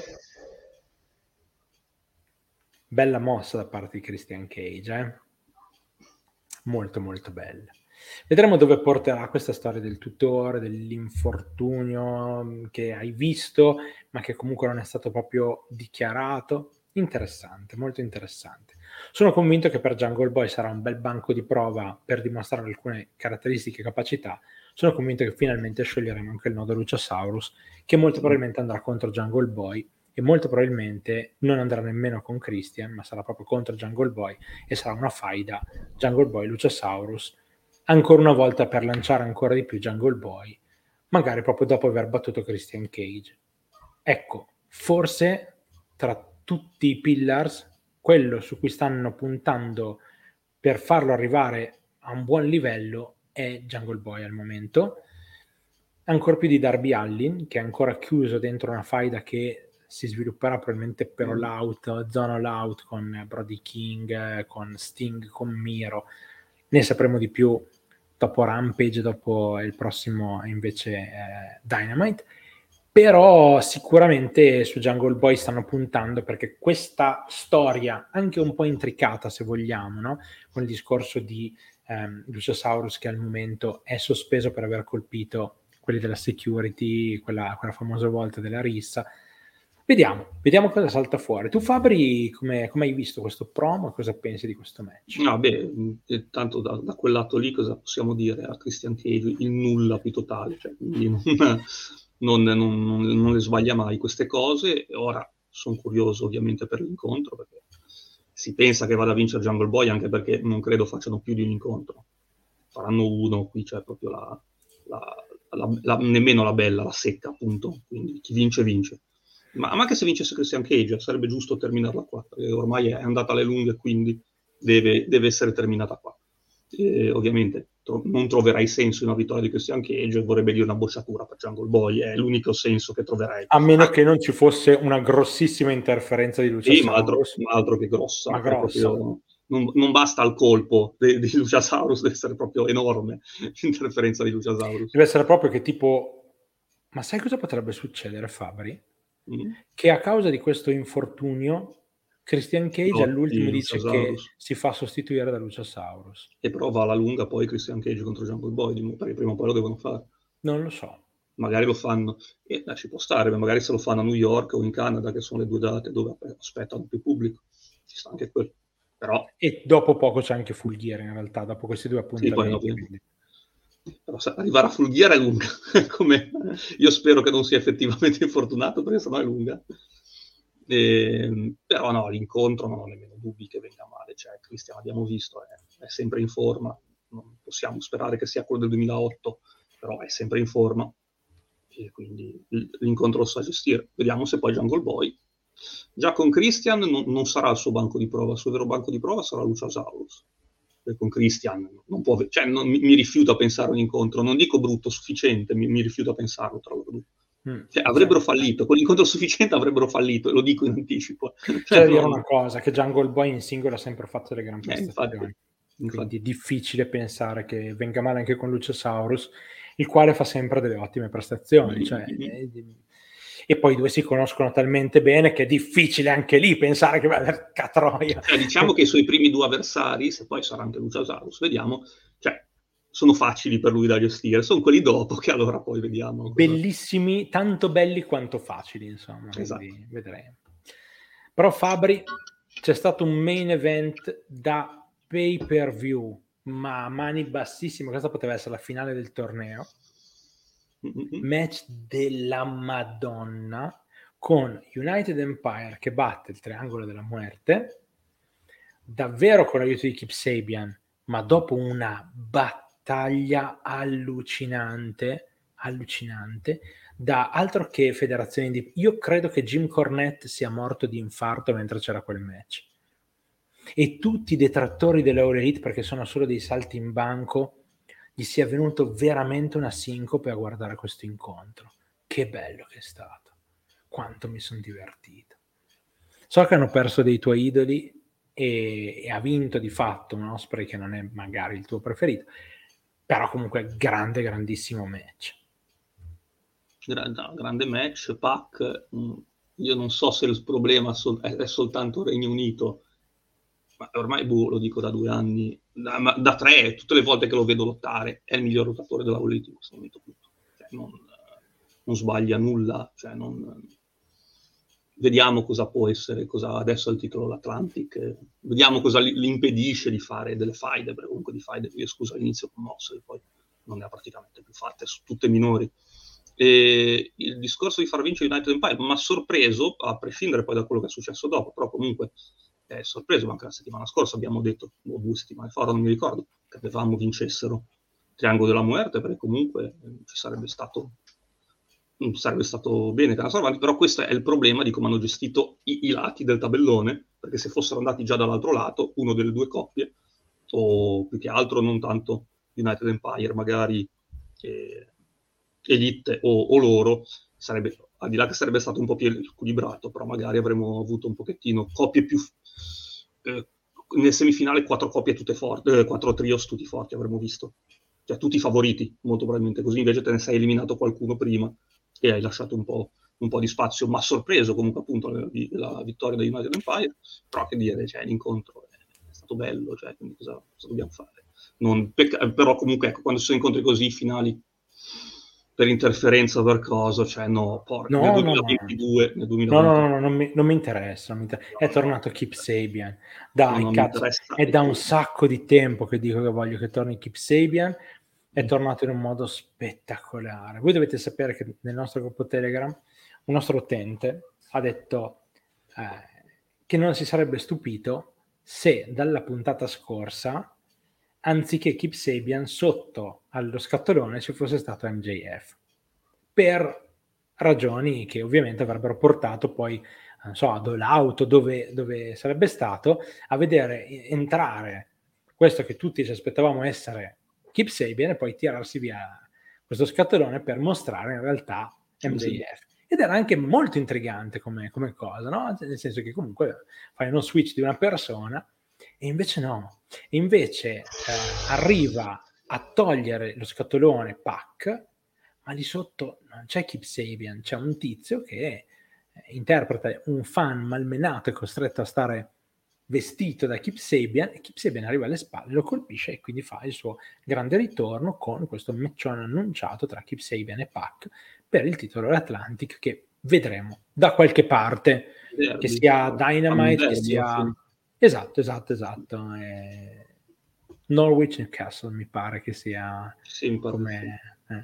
Bella mossa da parte di Christian Cage, eh? Molto molto bella. Vedremo dove porterà questa storia del tutore, dell'infortunio che hai visto, ma che comunque non è stato proprio dichiarato. Interessante, molto interessante. Sono convinto che per Jungle Boy sarà un bel banco di prova per dimostrare alcune caratteristiche e capacità. Sono convinto che finalmente scioglieremo anche il nodo Luciasaurus, che molto probabilmente andrà contro Jungle Boy e molto probabilmente non andrà nemmeno con Christian, ma sarà proprio contro Jungle Boy e sarà una faida Jungle Boy Luciasaurus, ancora una volta per lanciare ancora di più Jungle Boy, magari proprio dopo aver battuto Christian Cage. Ecco, forse tra tutti i pillars, quello su cui stanno puntando per farlo arrivare a un buon livello è Jungle Boy al momento, ancora più di Darby Allin, che è ancora chiuso dentro una faida che si svilupperà probabilmente per All Out, Zone All Out con Brody King, con Sting, con Miro. Ne sapremo di più dopo Rampage, dopo il prossimo invece eh, Dynamite. Però sicuramente su Jungle Boy stanno puntando, perché questa storia, anche un po' intricata se vogliamo, no? Con il discorso di ehm, Luciasaurus che al momento è sospeso per aver colpito quelli della security, quella, quella famosa volta della rissa. Vediamo, vediamo cosa salta fuori. Tu Fabri, come hai visto questo promo e cosa pensi di questo match? No, beh, tanto da, da quel lato lì cosa possiamo dire a Christian Cage? Il nulla più totale, cioè, quindi non... Non, non, non, non le sbaglia mai queste cose. Ora sono curioso ovviamente per l'incontro, perché si pensa che vada a vincere Jungle Boy, anche perché non credo facciano più di un incontro, faranno uno, qui c'è proprio la, la, la, la nemmeno la bella, la secca appunto, quindi chi vince vince, ma, ma anche se vincesse Christian Cage sarebbe giusto terminarla qua, perché ormai è andata alle lunghe, quindi deve, deve essere terminata qua. E, ovviamente tro- non troverai senso in una vittoria di Christian Cage, vorrebbe dire una bocciatura per Jungle Boy, è l'unico senso che troverai, a meno ah. che non ci fosse una grossissima interferenza di Luciasaurus. Sì, ma altro, ma altro che grossa, ma grossa. Proprio, non, non basta il colpo di, di Luciasaurus, deve essere proprio enorme l'interferenza di Luciasaurus, deve essere proprio che tipo, ma sai cosa potrebbe succedere, Fabri? Mm. Che a causa di questo infortunio Christian Cage oh, all'ultimo dice che si fa sostituire da Luciasaurus. E però va alla lunga poi Christian Cage contro Jungle Boy, perché prima o poi lo devono fare. Non lo so. Magari lo fanno, e eh, ci può stare, magari se lo fanno a New York o in Canada, che sono le due date dove aspettano più pubblico, ci sta anche quello. Però... E dopo poco c'è anche Full Gear in realtà, dopo questi due appuntamenti. Sì, quindi... Però se arrivare a Full Gear è lunga, come io spero che non sia effettivamente infortunato, perché sennò è lunga. Eh, però no, l'incontro non ho nemmeno dubbi che venga male, cioè Christian abbiamo visto è, è sempre in forma, non possiamo sperare che sia quello del duemilaotto, però è sempre in forma e quindi l'incontro lo sa gestire. Vediamo se poi Jungle Boy già con Christian non, non sarà il suo banco di prova, il suo vero banco di prova sarà Luciasaurus, perché con Christian non può, cioè non, mi, mi rifiuto a pensare a un incontro, non dico brutto, sufficiente, mi, mi rifiuto a pensarlo tra loro due. Mm, cioè, avrebbero certo. fallito, con l'incontro sufficiente avrebbero fallito, e lo dico in anticipo. C'è cioè, da dire una cosa, che Jungle Boy in singolo ha sempre fatto le grandi prestazioni, eh, infatti, quindi infatti. È difficile pensare che venga male anche con Luciasaurus, il quale fa sempre delle ottime prestazioni, mm-hmm. cioè, e, e poi i due si conoscono talmente bene che è difficile anche lì pensare che va a aver catroia. Cioè, diciamo che i suoi primi due avversari, se poi sarà anche Luciasaurus, vediamo, cioè sono facili per lui da gestire, sono quelli dopo che allora poi vediamo. Cosa... Bellissimi, tanto belli quanto facili, insomma, esatto. Vedremo. Però Fabri, c'è stato un main event da pay per view, ma a mani bassissime, questa poteva essere la finale del torneo, mm-hmm. match della Madonna, con United Empire che batte il triangolo della muerte, davvero con l'aiuto di Kip Sabian, ma dopo una battaglia taglia allucinante allucinante da altro che federazioni di... Io credo che Jim Cornette sia morto di infarto mentre c'era quel match, e tutti i detrattori dell'All Elite, perché sono solo dei salti in banco, gli sia venuto veramente una sincope a guardare questo incontro. Che bello che è stato, quanto mi sono divertito. So che hanno perso dei tuoi idoli e, e ha vinto di fatto un Ospreay che non è magari il tuo preferito, però comunque grande, grandissimo match. Grande, grande match, Pac. Io non so se il problema è soltanto Regno Unito, ma ormai boh, lo dico da due anni, da, da tre, tutte le volte che lo vedo lottare, è il miglior lottatore della All Elite in questo momento. Cioè, non, non sbaglia nulla, cioè non, vediamo cosa può essere, cosa adesso è il titolo l'Atlantic, eh, vediamo cosa li, li impedisce di fare delle faide, perché comunque di faide, io scusa all'inizio con mosse, poi non ne ha praticamente più fatte, su tutte minori. E il discorso di far vincere United Empire mi ha sorpreso, a prescindere poi da quello che è successo dopo, però comunque è sorpreso, anche la settimana scorsa abbiamo detto, o due settimane fa, non mi ricordo, che avevamo vincessero Triangolo della Muerte, perché comunque ci sarebbe stato sarebbe stato bene che andassero avanti, però questo è il problema di come hanno gestito i, i lati del tabellone, perché se fossero andati già dall'altro lato, uno delle due coppie, o più che altro non tanto United Empire, magari eh, Elite o, o loro, sarebbe, al di là che sarebbe stato un po' più equilibrato, però magari avremmo avuto un pochettino coppie più... Eh, nel semifinale quattro coppie tutte forti, eh, quattro trios tutti forti avremmo visto, cioè tutti favoriti, molto probabilmente, così invece te ne sei eliminato qualcuno prima e hai lasciato un po', un po' di spazio, ma sorpreso comunque appunto la, la vittoria da United Empire, però che dire, cioè, l'incontro è, è stato bello, cioè, quindi cosa, cosa dobbiamo fare? Non, pecca- però comunque ecco, quando ci sono incontri così finali per interferenza per cosa, cioè no, porca, no, nel no, duemilaventidue, no. nel duemilaventidue. No, no, no, no, non mi, non mi interessa, non mi inter- è tornato Kip Sabian, dai, No, non cazzo, è da un sacco di tempo che dico che voglio che torni Kip Sabian, è tornato in un modo spettacolare. Voi dovete sapere che nel nostro gruppo Telegram un nostro utente ha detto eh, che non si sarebbe stupito se dalla puntata scorsa, anziché Kip Sabian, sotto allo scatolone ci fosse stato M J F, per ragioni che ovviamente avrebbero portato poi, non so, ad All Out, dove, dove sarebbe stato, a vedere entrare questo che tutti ci aspettavamo essere Kip Sabian e poi tirarsi via questo scatolone per mostrare in realtà M J F. Ed era anche molto intrigante come, come cosa, no? Nel senso che comunque fai uno switch di una persona e invece no. E invece eh, arriva a togliere lo scatolone Pac, ma lì sotto non c'è Kip Sabian, c'è un tizio che eh, interpreta un fan malmenato e costretto a stare vestito da Kip Sabian, e Kip Sabian arriva alle spalle, lo colpisce e quindi fa il suo grande ritorno con questo matchone annunciato tra Kip Sabian e Pac per il titolo dell'Atlantic, che vedremo da qualche parte, derby, che sia Dynamite, derby, che sia... Esatto, esatto, esatto. Eh... Norwich Newcastle mi pare che sia sì, come... Eh.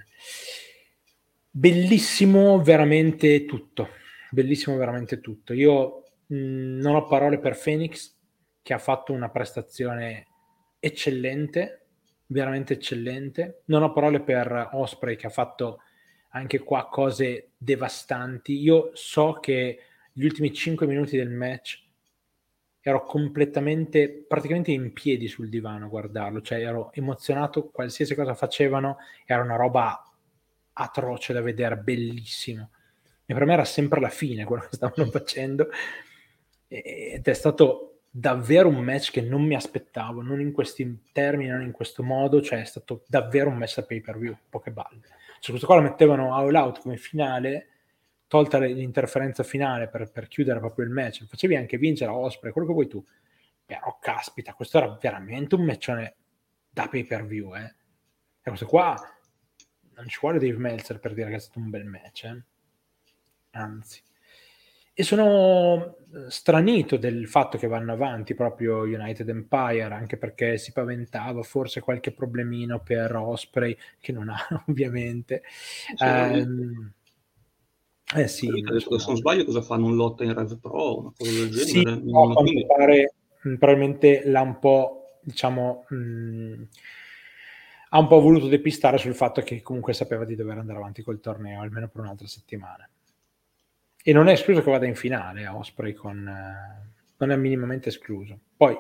Bellissimo veramente tutto, bellissimo veramente tutto. Io mh, non ho parole per Phoenix, che ha fatto una prestazione eccellente, veramente eccellente. Non ho parole per Osprey, che ha fatto anche qua cose devastanti. Io so che gli ultimi cinque minuti del match ero completamente, praticamente in piedi sul divano a guardarlo, cioè ero emozionato, qualsiasi cosa facevano era una roba atroce da vedere, bellissimo. E per me era sempre la fine quello che stavano facendo, ed è stato davvero un match che non mi aspettavo, non in questi termini, non in questo modo, cioè è stato davvero un match da pay per view, poche balle. Cioè questo qua lo mettevano all out come finale, tolta l'interferenza finale per, per chiudere proprio il match, facevi anche vincere a Osprey, quello che vuoi tu, però caspita, questo era veramente un matchone da pay per view, eh. E questo qua non ci vuole Dave Meltzer per dire che è stato un bel match, eh. Anzi. E sono stranito del fatto che vanno avanti proprio United Empire, anche perché si paventava forse qualche problemino per Osprey, che non ha ovviamente. Sì, um, eh sì, detto che se non sbaglio cosa fanno, un lotta in Rev Pro, una cosa del sì, genere. no, a quanto pare probabilmente l'ha un po', diciamo, mh, ha un po' voluto depistare sul fatto che comunque sapeva di dover andare avanti col torneo almeno per un'altra settimana. E non è escluso che vada in finale a Osprey, con, eh, non è minimamente escluso. Poi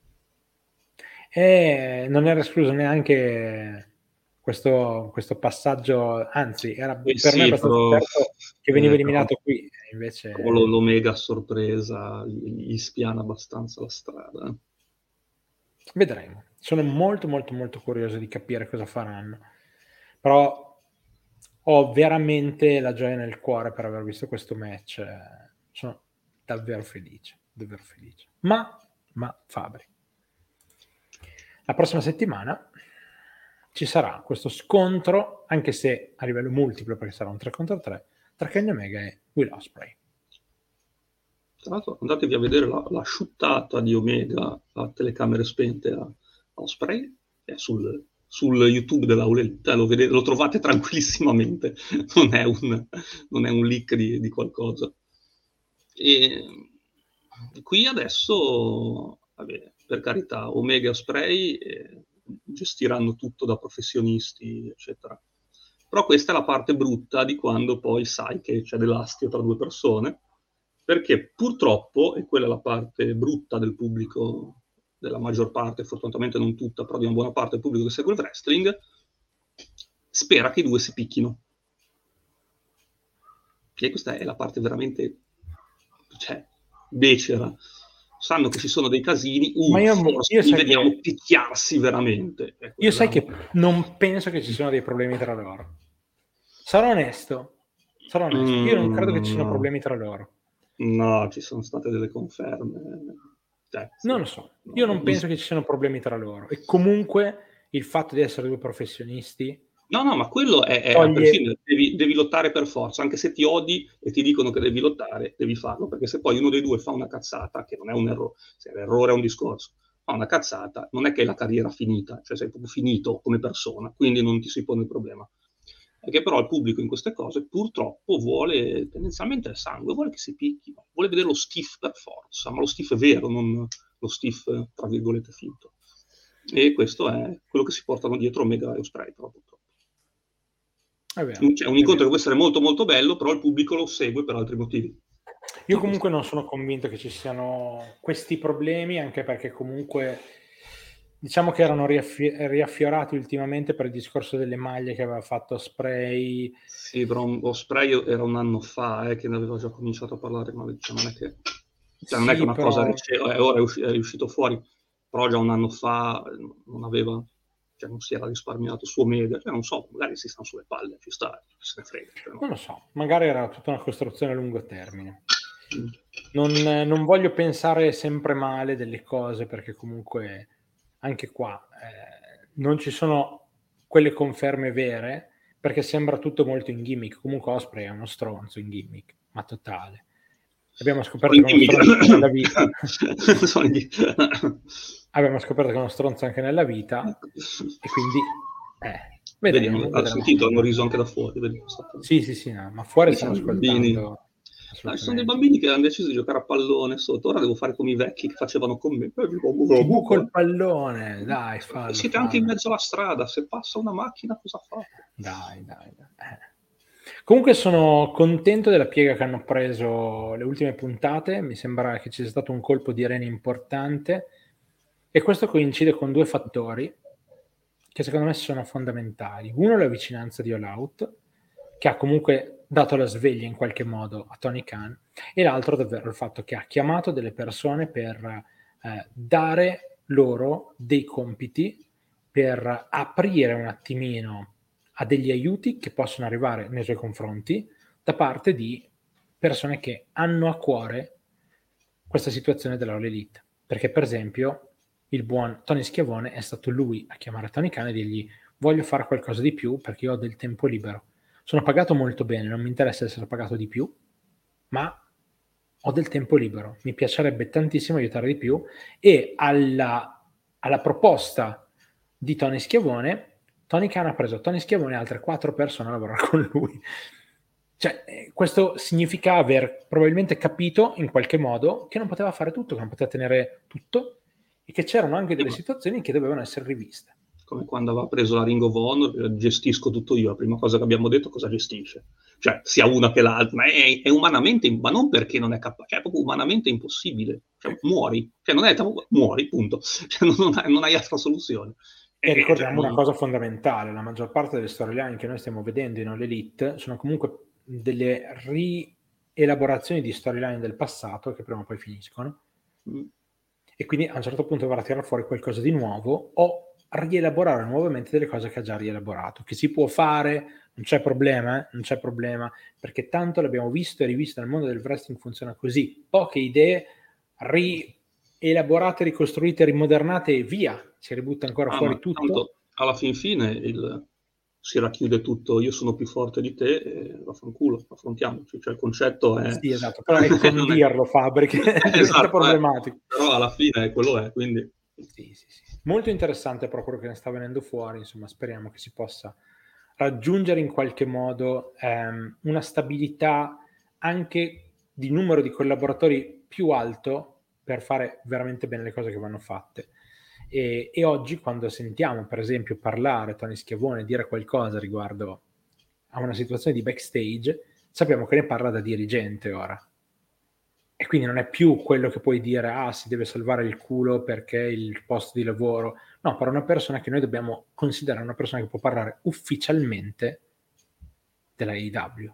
eh, non era escluso neanche questo, questo passaggio, anzi era eh per sì, me abbastanza però, certo che veniva eh, eliminato qui, invece lo, lo mega sorpresa gli, gli spiana abbastanza la strada. Vedremo. Sono molto molto molto curioso di capire cosa faranno, però ho veramente la gioia nel cuore per aver visto questo match. Sono davvero felice, davvero felice. Ma, ma Fabri, la prossima settimana ci sarà questo scontro, anche se a livello multiplo, perché sarà un tre contro tre, tra Kenny Omega e Will Ospreay. Tra l'altro andatevi a vedere la, la shootata di Omega a telecamere spente a, a Ospreay, è sul, sul YouTube della All Elite, lo, vedete, lo trovate tranquillissimamente, non è un, non è un leak di, di qualcosa. E qui adesso, vabbè, per carità, Omega e Ospreay eh, gestiranno tutto da professionisti, eccetera. Però questa è la parte brutta di quando poi sai che c'è dell'astio tra due persone, perché purtroppo, e quella è la parte brutta del pubblico, della maggior parte, fortunatamente non tutta, però di una buona parte del pubblico che segue il wrestling, spera che i due si picchino. E questa è la parte veramente, cioè, becera. Sanno che ci sono dei casini, uh, ma io, forse io li vediamo che... picchiarsi veramente. Ecco, io sai esatto. che non penso che ci siano dei problemi tra loro. Sarò onesto. Sarò onesto. Io non credo che ci siano problemi tra loro. No, ci sono state delle conferme. Cioè, sì. Non lo so. Io non no, penso che ci siano problemi tra loro. E comunque il fatto di essere due professionisti... No, no, ma quello è, è toglie... a prescindere, devi, devi lottare per forza, anche se ti odi e ti dicono che devi lottare, devi farlo, perché se poi uno dei due fa una cazzata, che non è un errore, se l'errore è un discorso, fa una cazzata, non è che è la carriera finita, cioè sei proprio finito come persona, quindi non ti si pone il problema. È che però il pubblico in queste cose purtroppo vuole tendenzialmente il sangue, vuole che si picchino, vuole vedere lo stiff per forza, ma lo stiff è vero, non lo stiff tra virgolette finto. E questo è quello che si portano dietro Omega e Ospreay, però purtroppo. È vero, C'è un incontro che può essere molto molto bello, però il pubblico lo segue per altri motivi. Io comunque non sono convinto che ci siano questi problemi, anche perché comunque diciamo che erano riaffi- riaffiorati ultimamente per il discorso delle maglie che aveva fatto Ospreay. Sì, però Ospreay era un anno fa eh, che ne aveva già cominciato a parlare, ma diciamo, non è che, cioè, non sì, è che una però... cosa recente, ora è, usci- è uscito fuori, però già un anno fa non aveva, cioè non si era risparmiato su Omega, cioè non so, magari si stanno sulle palle, ci sta, se ne frega. Cioè, no? Non lo so, magari era tutta una costruzione a lungo termine. Mm. Non, non voglio pensare sempre male delle cose, perché comunque anche qua eh, non ci sono quelle conferme vere, perché sembra tutto molto in gimmick. Comunque Ospreay è uno stronzo in gimmick, ma totale. Abbiamo scoperto che è uno stronzo anche nella vita. Abbiamo scoperto che è uno stronzo anche nella vita, e quindi eh, vedremo, vediamo, vedremo. Ha sentito, hanno riso anche da fuori. Vediamo. Sì, sì, sì, no, ma fuori stanno ascoltando. Ah, ci sono dei bambini che hanno deciso di giocare a pallone sotto, ora devo fare come i vecchi che facevano con me. Ti buco il pallone, dai, fallo. Siete fallo. anche in mezzo alla strada, se passa una macchina cosa fate? Dai, dai, dai. Eh. Comunque sono contento della piega che hanno preso le ultime puntate, mi sembra che ci sia stato un colpo di reni importante, e questo coincide con due fattori che secondo me sono fondamentali. Uno, la vicinanza di All Out, che ha comunque dato la sveglia in qualche modo a Tony Khan, e l'altro davvero il fatto che ha chiamato delle persone per eh, dare loro dei compiti, per aprire un attimino a degli aiuti che possono arrivare nei suoi confronti da parte di persone che hanno a cuore questa situazione della All Elite. Perché per esempio il buon Tony Schiavone è stato lui a chiamare Tony Khan e dirgli: voglio fare qualcosa di più perché io ho del tempo libero, sono pagato molto bene, non mi interessa essere pagato di più, ma ho del tempo libero, mi piacerebbe tantissimo aiutare di più. E alla, alla proposta di Tony Schiavone, Tony Khan ha preso Tony Schiavone e altre quattro persone a lavorare con lui. Cioè, questo significa aver probabilmente capito in qualche modo che non poteva fare tutto, che non poteva tenere tutto, e che c'erano anche delle situazioni che dovevano essere riviste. Come quando aveva preso la Ring of Honor, gestisco tutto io, la prima cosa che abbiamo detto, cosa gestisce? Cioè, sia una che l'altra, ma è, è umanamente, ma non perché non è capace, cioè, è proprio umanamente impossibile. Cioè, muori, cioè, non è, muori, punto. Cioè, non, hai, non hai altra soluzione. E ricordiamo una cosa fondamentale: la maggior parte delle storyline che noi stiamo vedendo in All Elite sono comunque delle rielaborazioni di storyline del passato che prima o poi finiscono, mm. e quindi a un certo punto dovrà tirare fuori qualcosa di nuovo o rielaborare nuovamente delle cose che ha già rielaborato, che si può fare, non c'è problema, eh? non c'è problema, perché tanto l'abbiamo visto e rivisto nel mondo del wrestling, funziona così: poche idee rielaborate, ricostruite, rimodernate e via, si ributta ancora ah, fuori tutto. Tanto, alla fin fine il, si racchiude tutto, io sono più forte di te, e vaffanculo, affrontiamoci, cioè il concetto è... Sì, esatto, però è come dirlo, Fabri, che è esatto, problematico. Eh, però alla fine quello è, quindi... Sì, sì, sì. Molto interessante però quello che ne sta venendo fuori, insomma, speriamo che si possa raggiungere in qualche modo ehm, una stabilità anche di numero di collaboratori più alto per fare veramente bene le cose che vanno fatte. E, e oggi quando sentiamo per esempio parlare Tony Schiavone dire qualcosa riguardo a una situazione di backstage, sappiamo che ne parla da dirigente ora, e quindi non è più quello che puoi dire ah si deve salvare il culo perché il posto di lavoro, no, per una persona che noi dobbiamo considerare una persona che può parlare ufficialmente della A E W.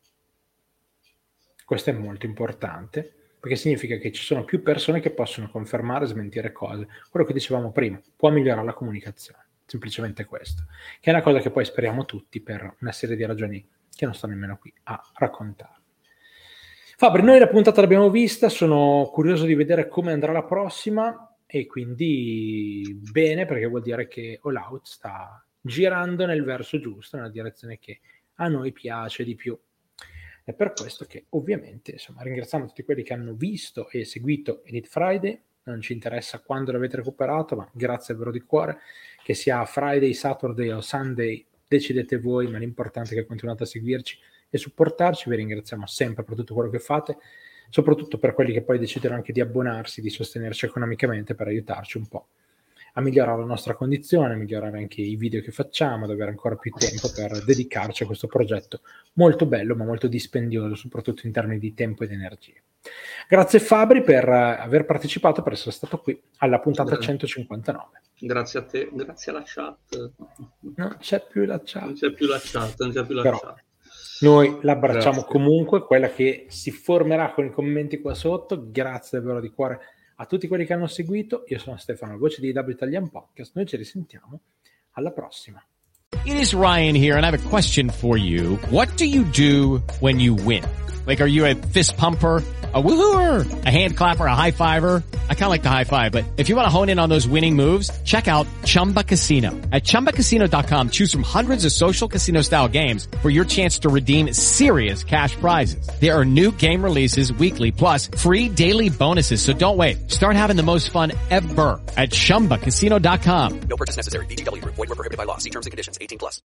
Questo è molto importante, perché significa che ci sono più persone che possono confermare e smentire cose. Quello che dicevamo prima, può migliorare la comunicazione, semplicemente questo, che è una cosa che poi speriamo tutti per una serie di ragioni che non sto nemmeno qui a raccontare. Fabri, noi la puntata l'abbiamo vista, sono curioso di vedere come andrà la prossima, e quindi bene, perché vuol dire che All Out sta girando nel verso giusto, nella direzione che a noi piace di più. È per questo che ovviamente, insomma, ringraziamo tutti quelli che hanno visto e seguito Elite Friday. Non ci interessa quando l'avete recuperato, ma grazie davvero di cuore, che sia Friday, Saturday o Sunday, decidete voi, ma l'importante è che continuate a seguirci e supportarci. Vi ringraziamo sempre per tutto quello che fate, soprattutto per quelli che poi decidono anche di abbonarsi, di sostenerci economicamente per aiutarci un po' a migliorare la nostra condizione, a migliorare anche i video che facciamo, ad avere ancora più tempo per dedicarci a questo progetto molto bello ma molto dispendioso, soprattutto in termini di tempo ed energie. Grazie Fabri per aver partecipato, per essere stato qui alla puntata Grazie. centocinquantanove. Grazie a te, grazie alla chat. Non c'è più la chat. Non c'è più la chat, non c'è più la Però chat. noi l'abbracciamo Grazie. comunque, quella che si formerà con i commenti qua sotto. Grazie davvero di cuore a tutti quelli che hanno seguito. Io sono Stefano, voce di W Italian Podcast. Noi ci risentiamo alla prossima. It is Ryan here, and I have a question for you. What do you do when you win? Like, are you a fist pumper, a woo-hooer, a hand clapper, a high fiver? I kind of like the high five, but if you want to hone in on those winning moves, check out Chumba Casino. At chumba casino dot com, choose from hundreds of social casino style games for your chance to redeem serious cash prizes. There are new game releases weekly, plus free daily bonuses. So don't wait. Start having the most fun ever at chumba casino dot com. No purchase necessary. V G W Group. Void where prohibited by law. See terms and conditions. eighteen plus.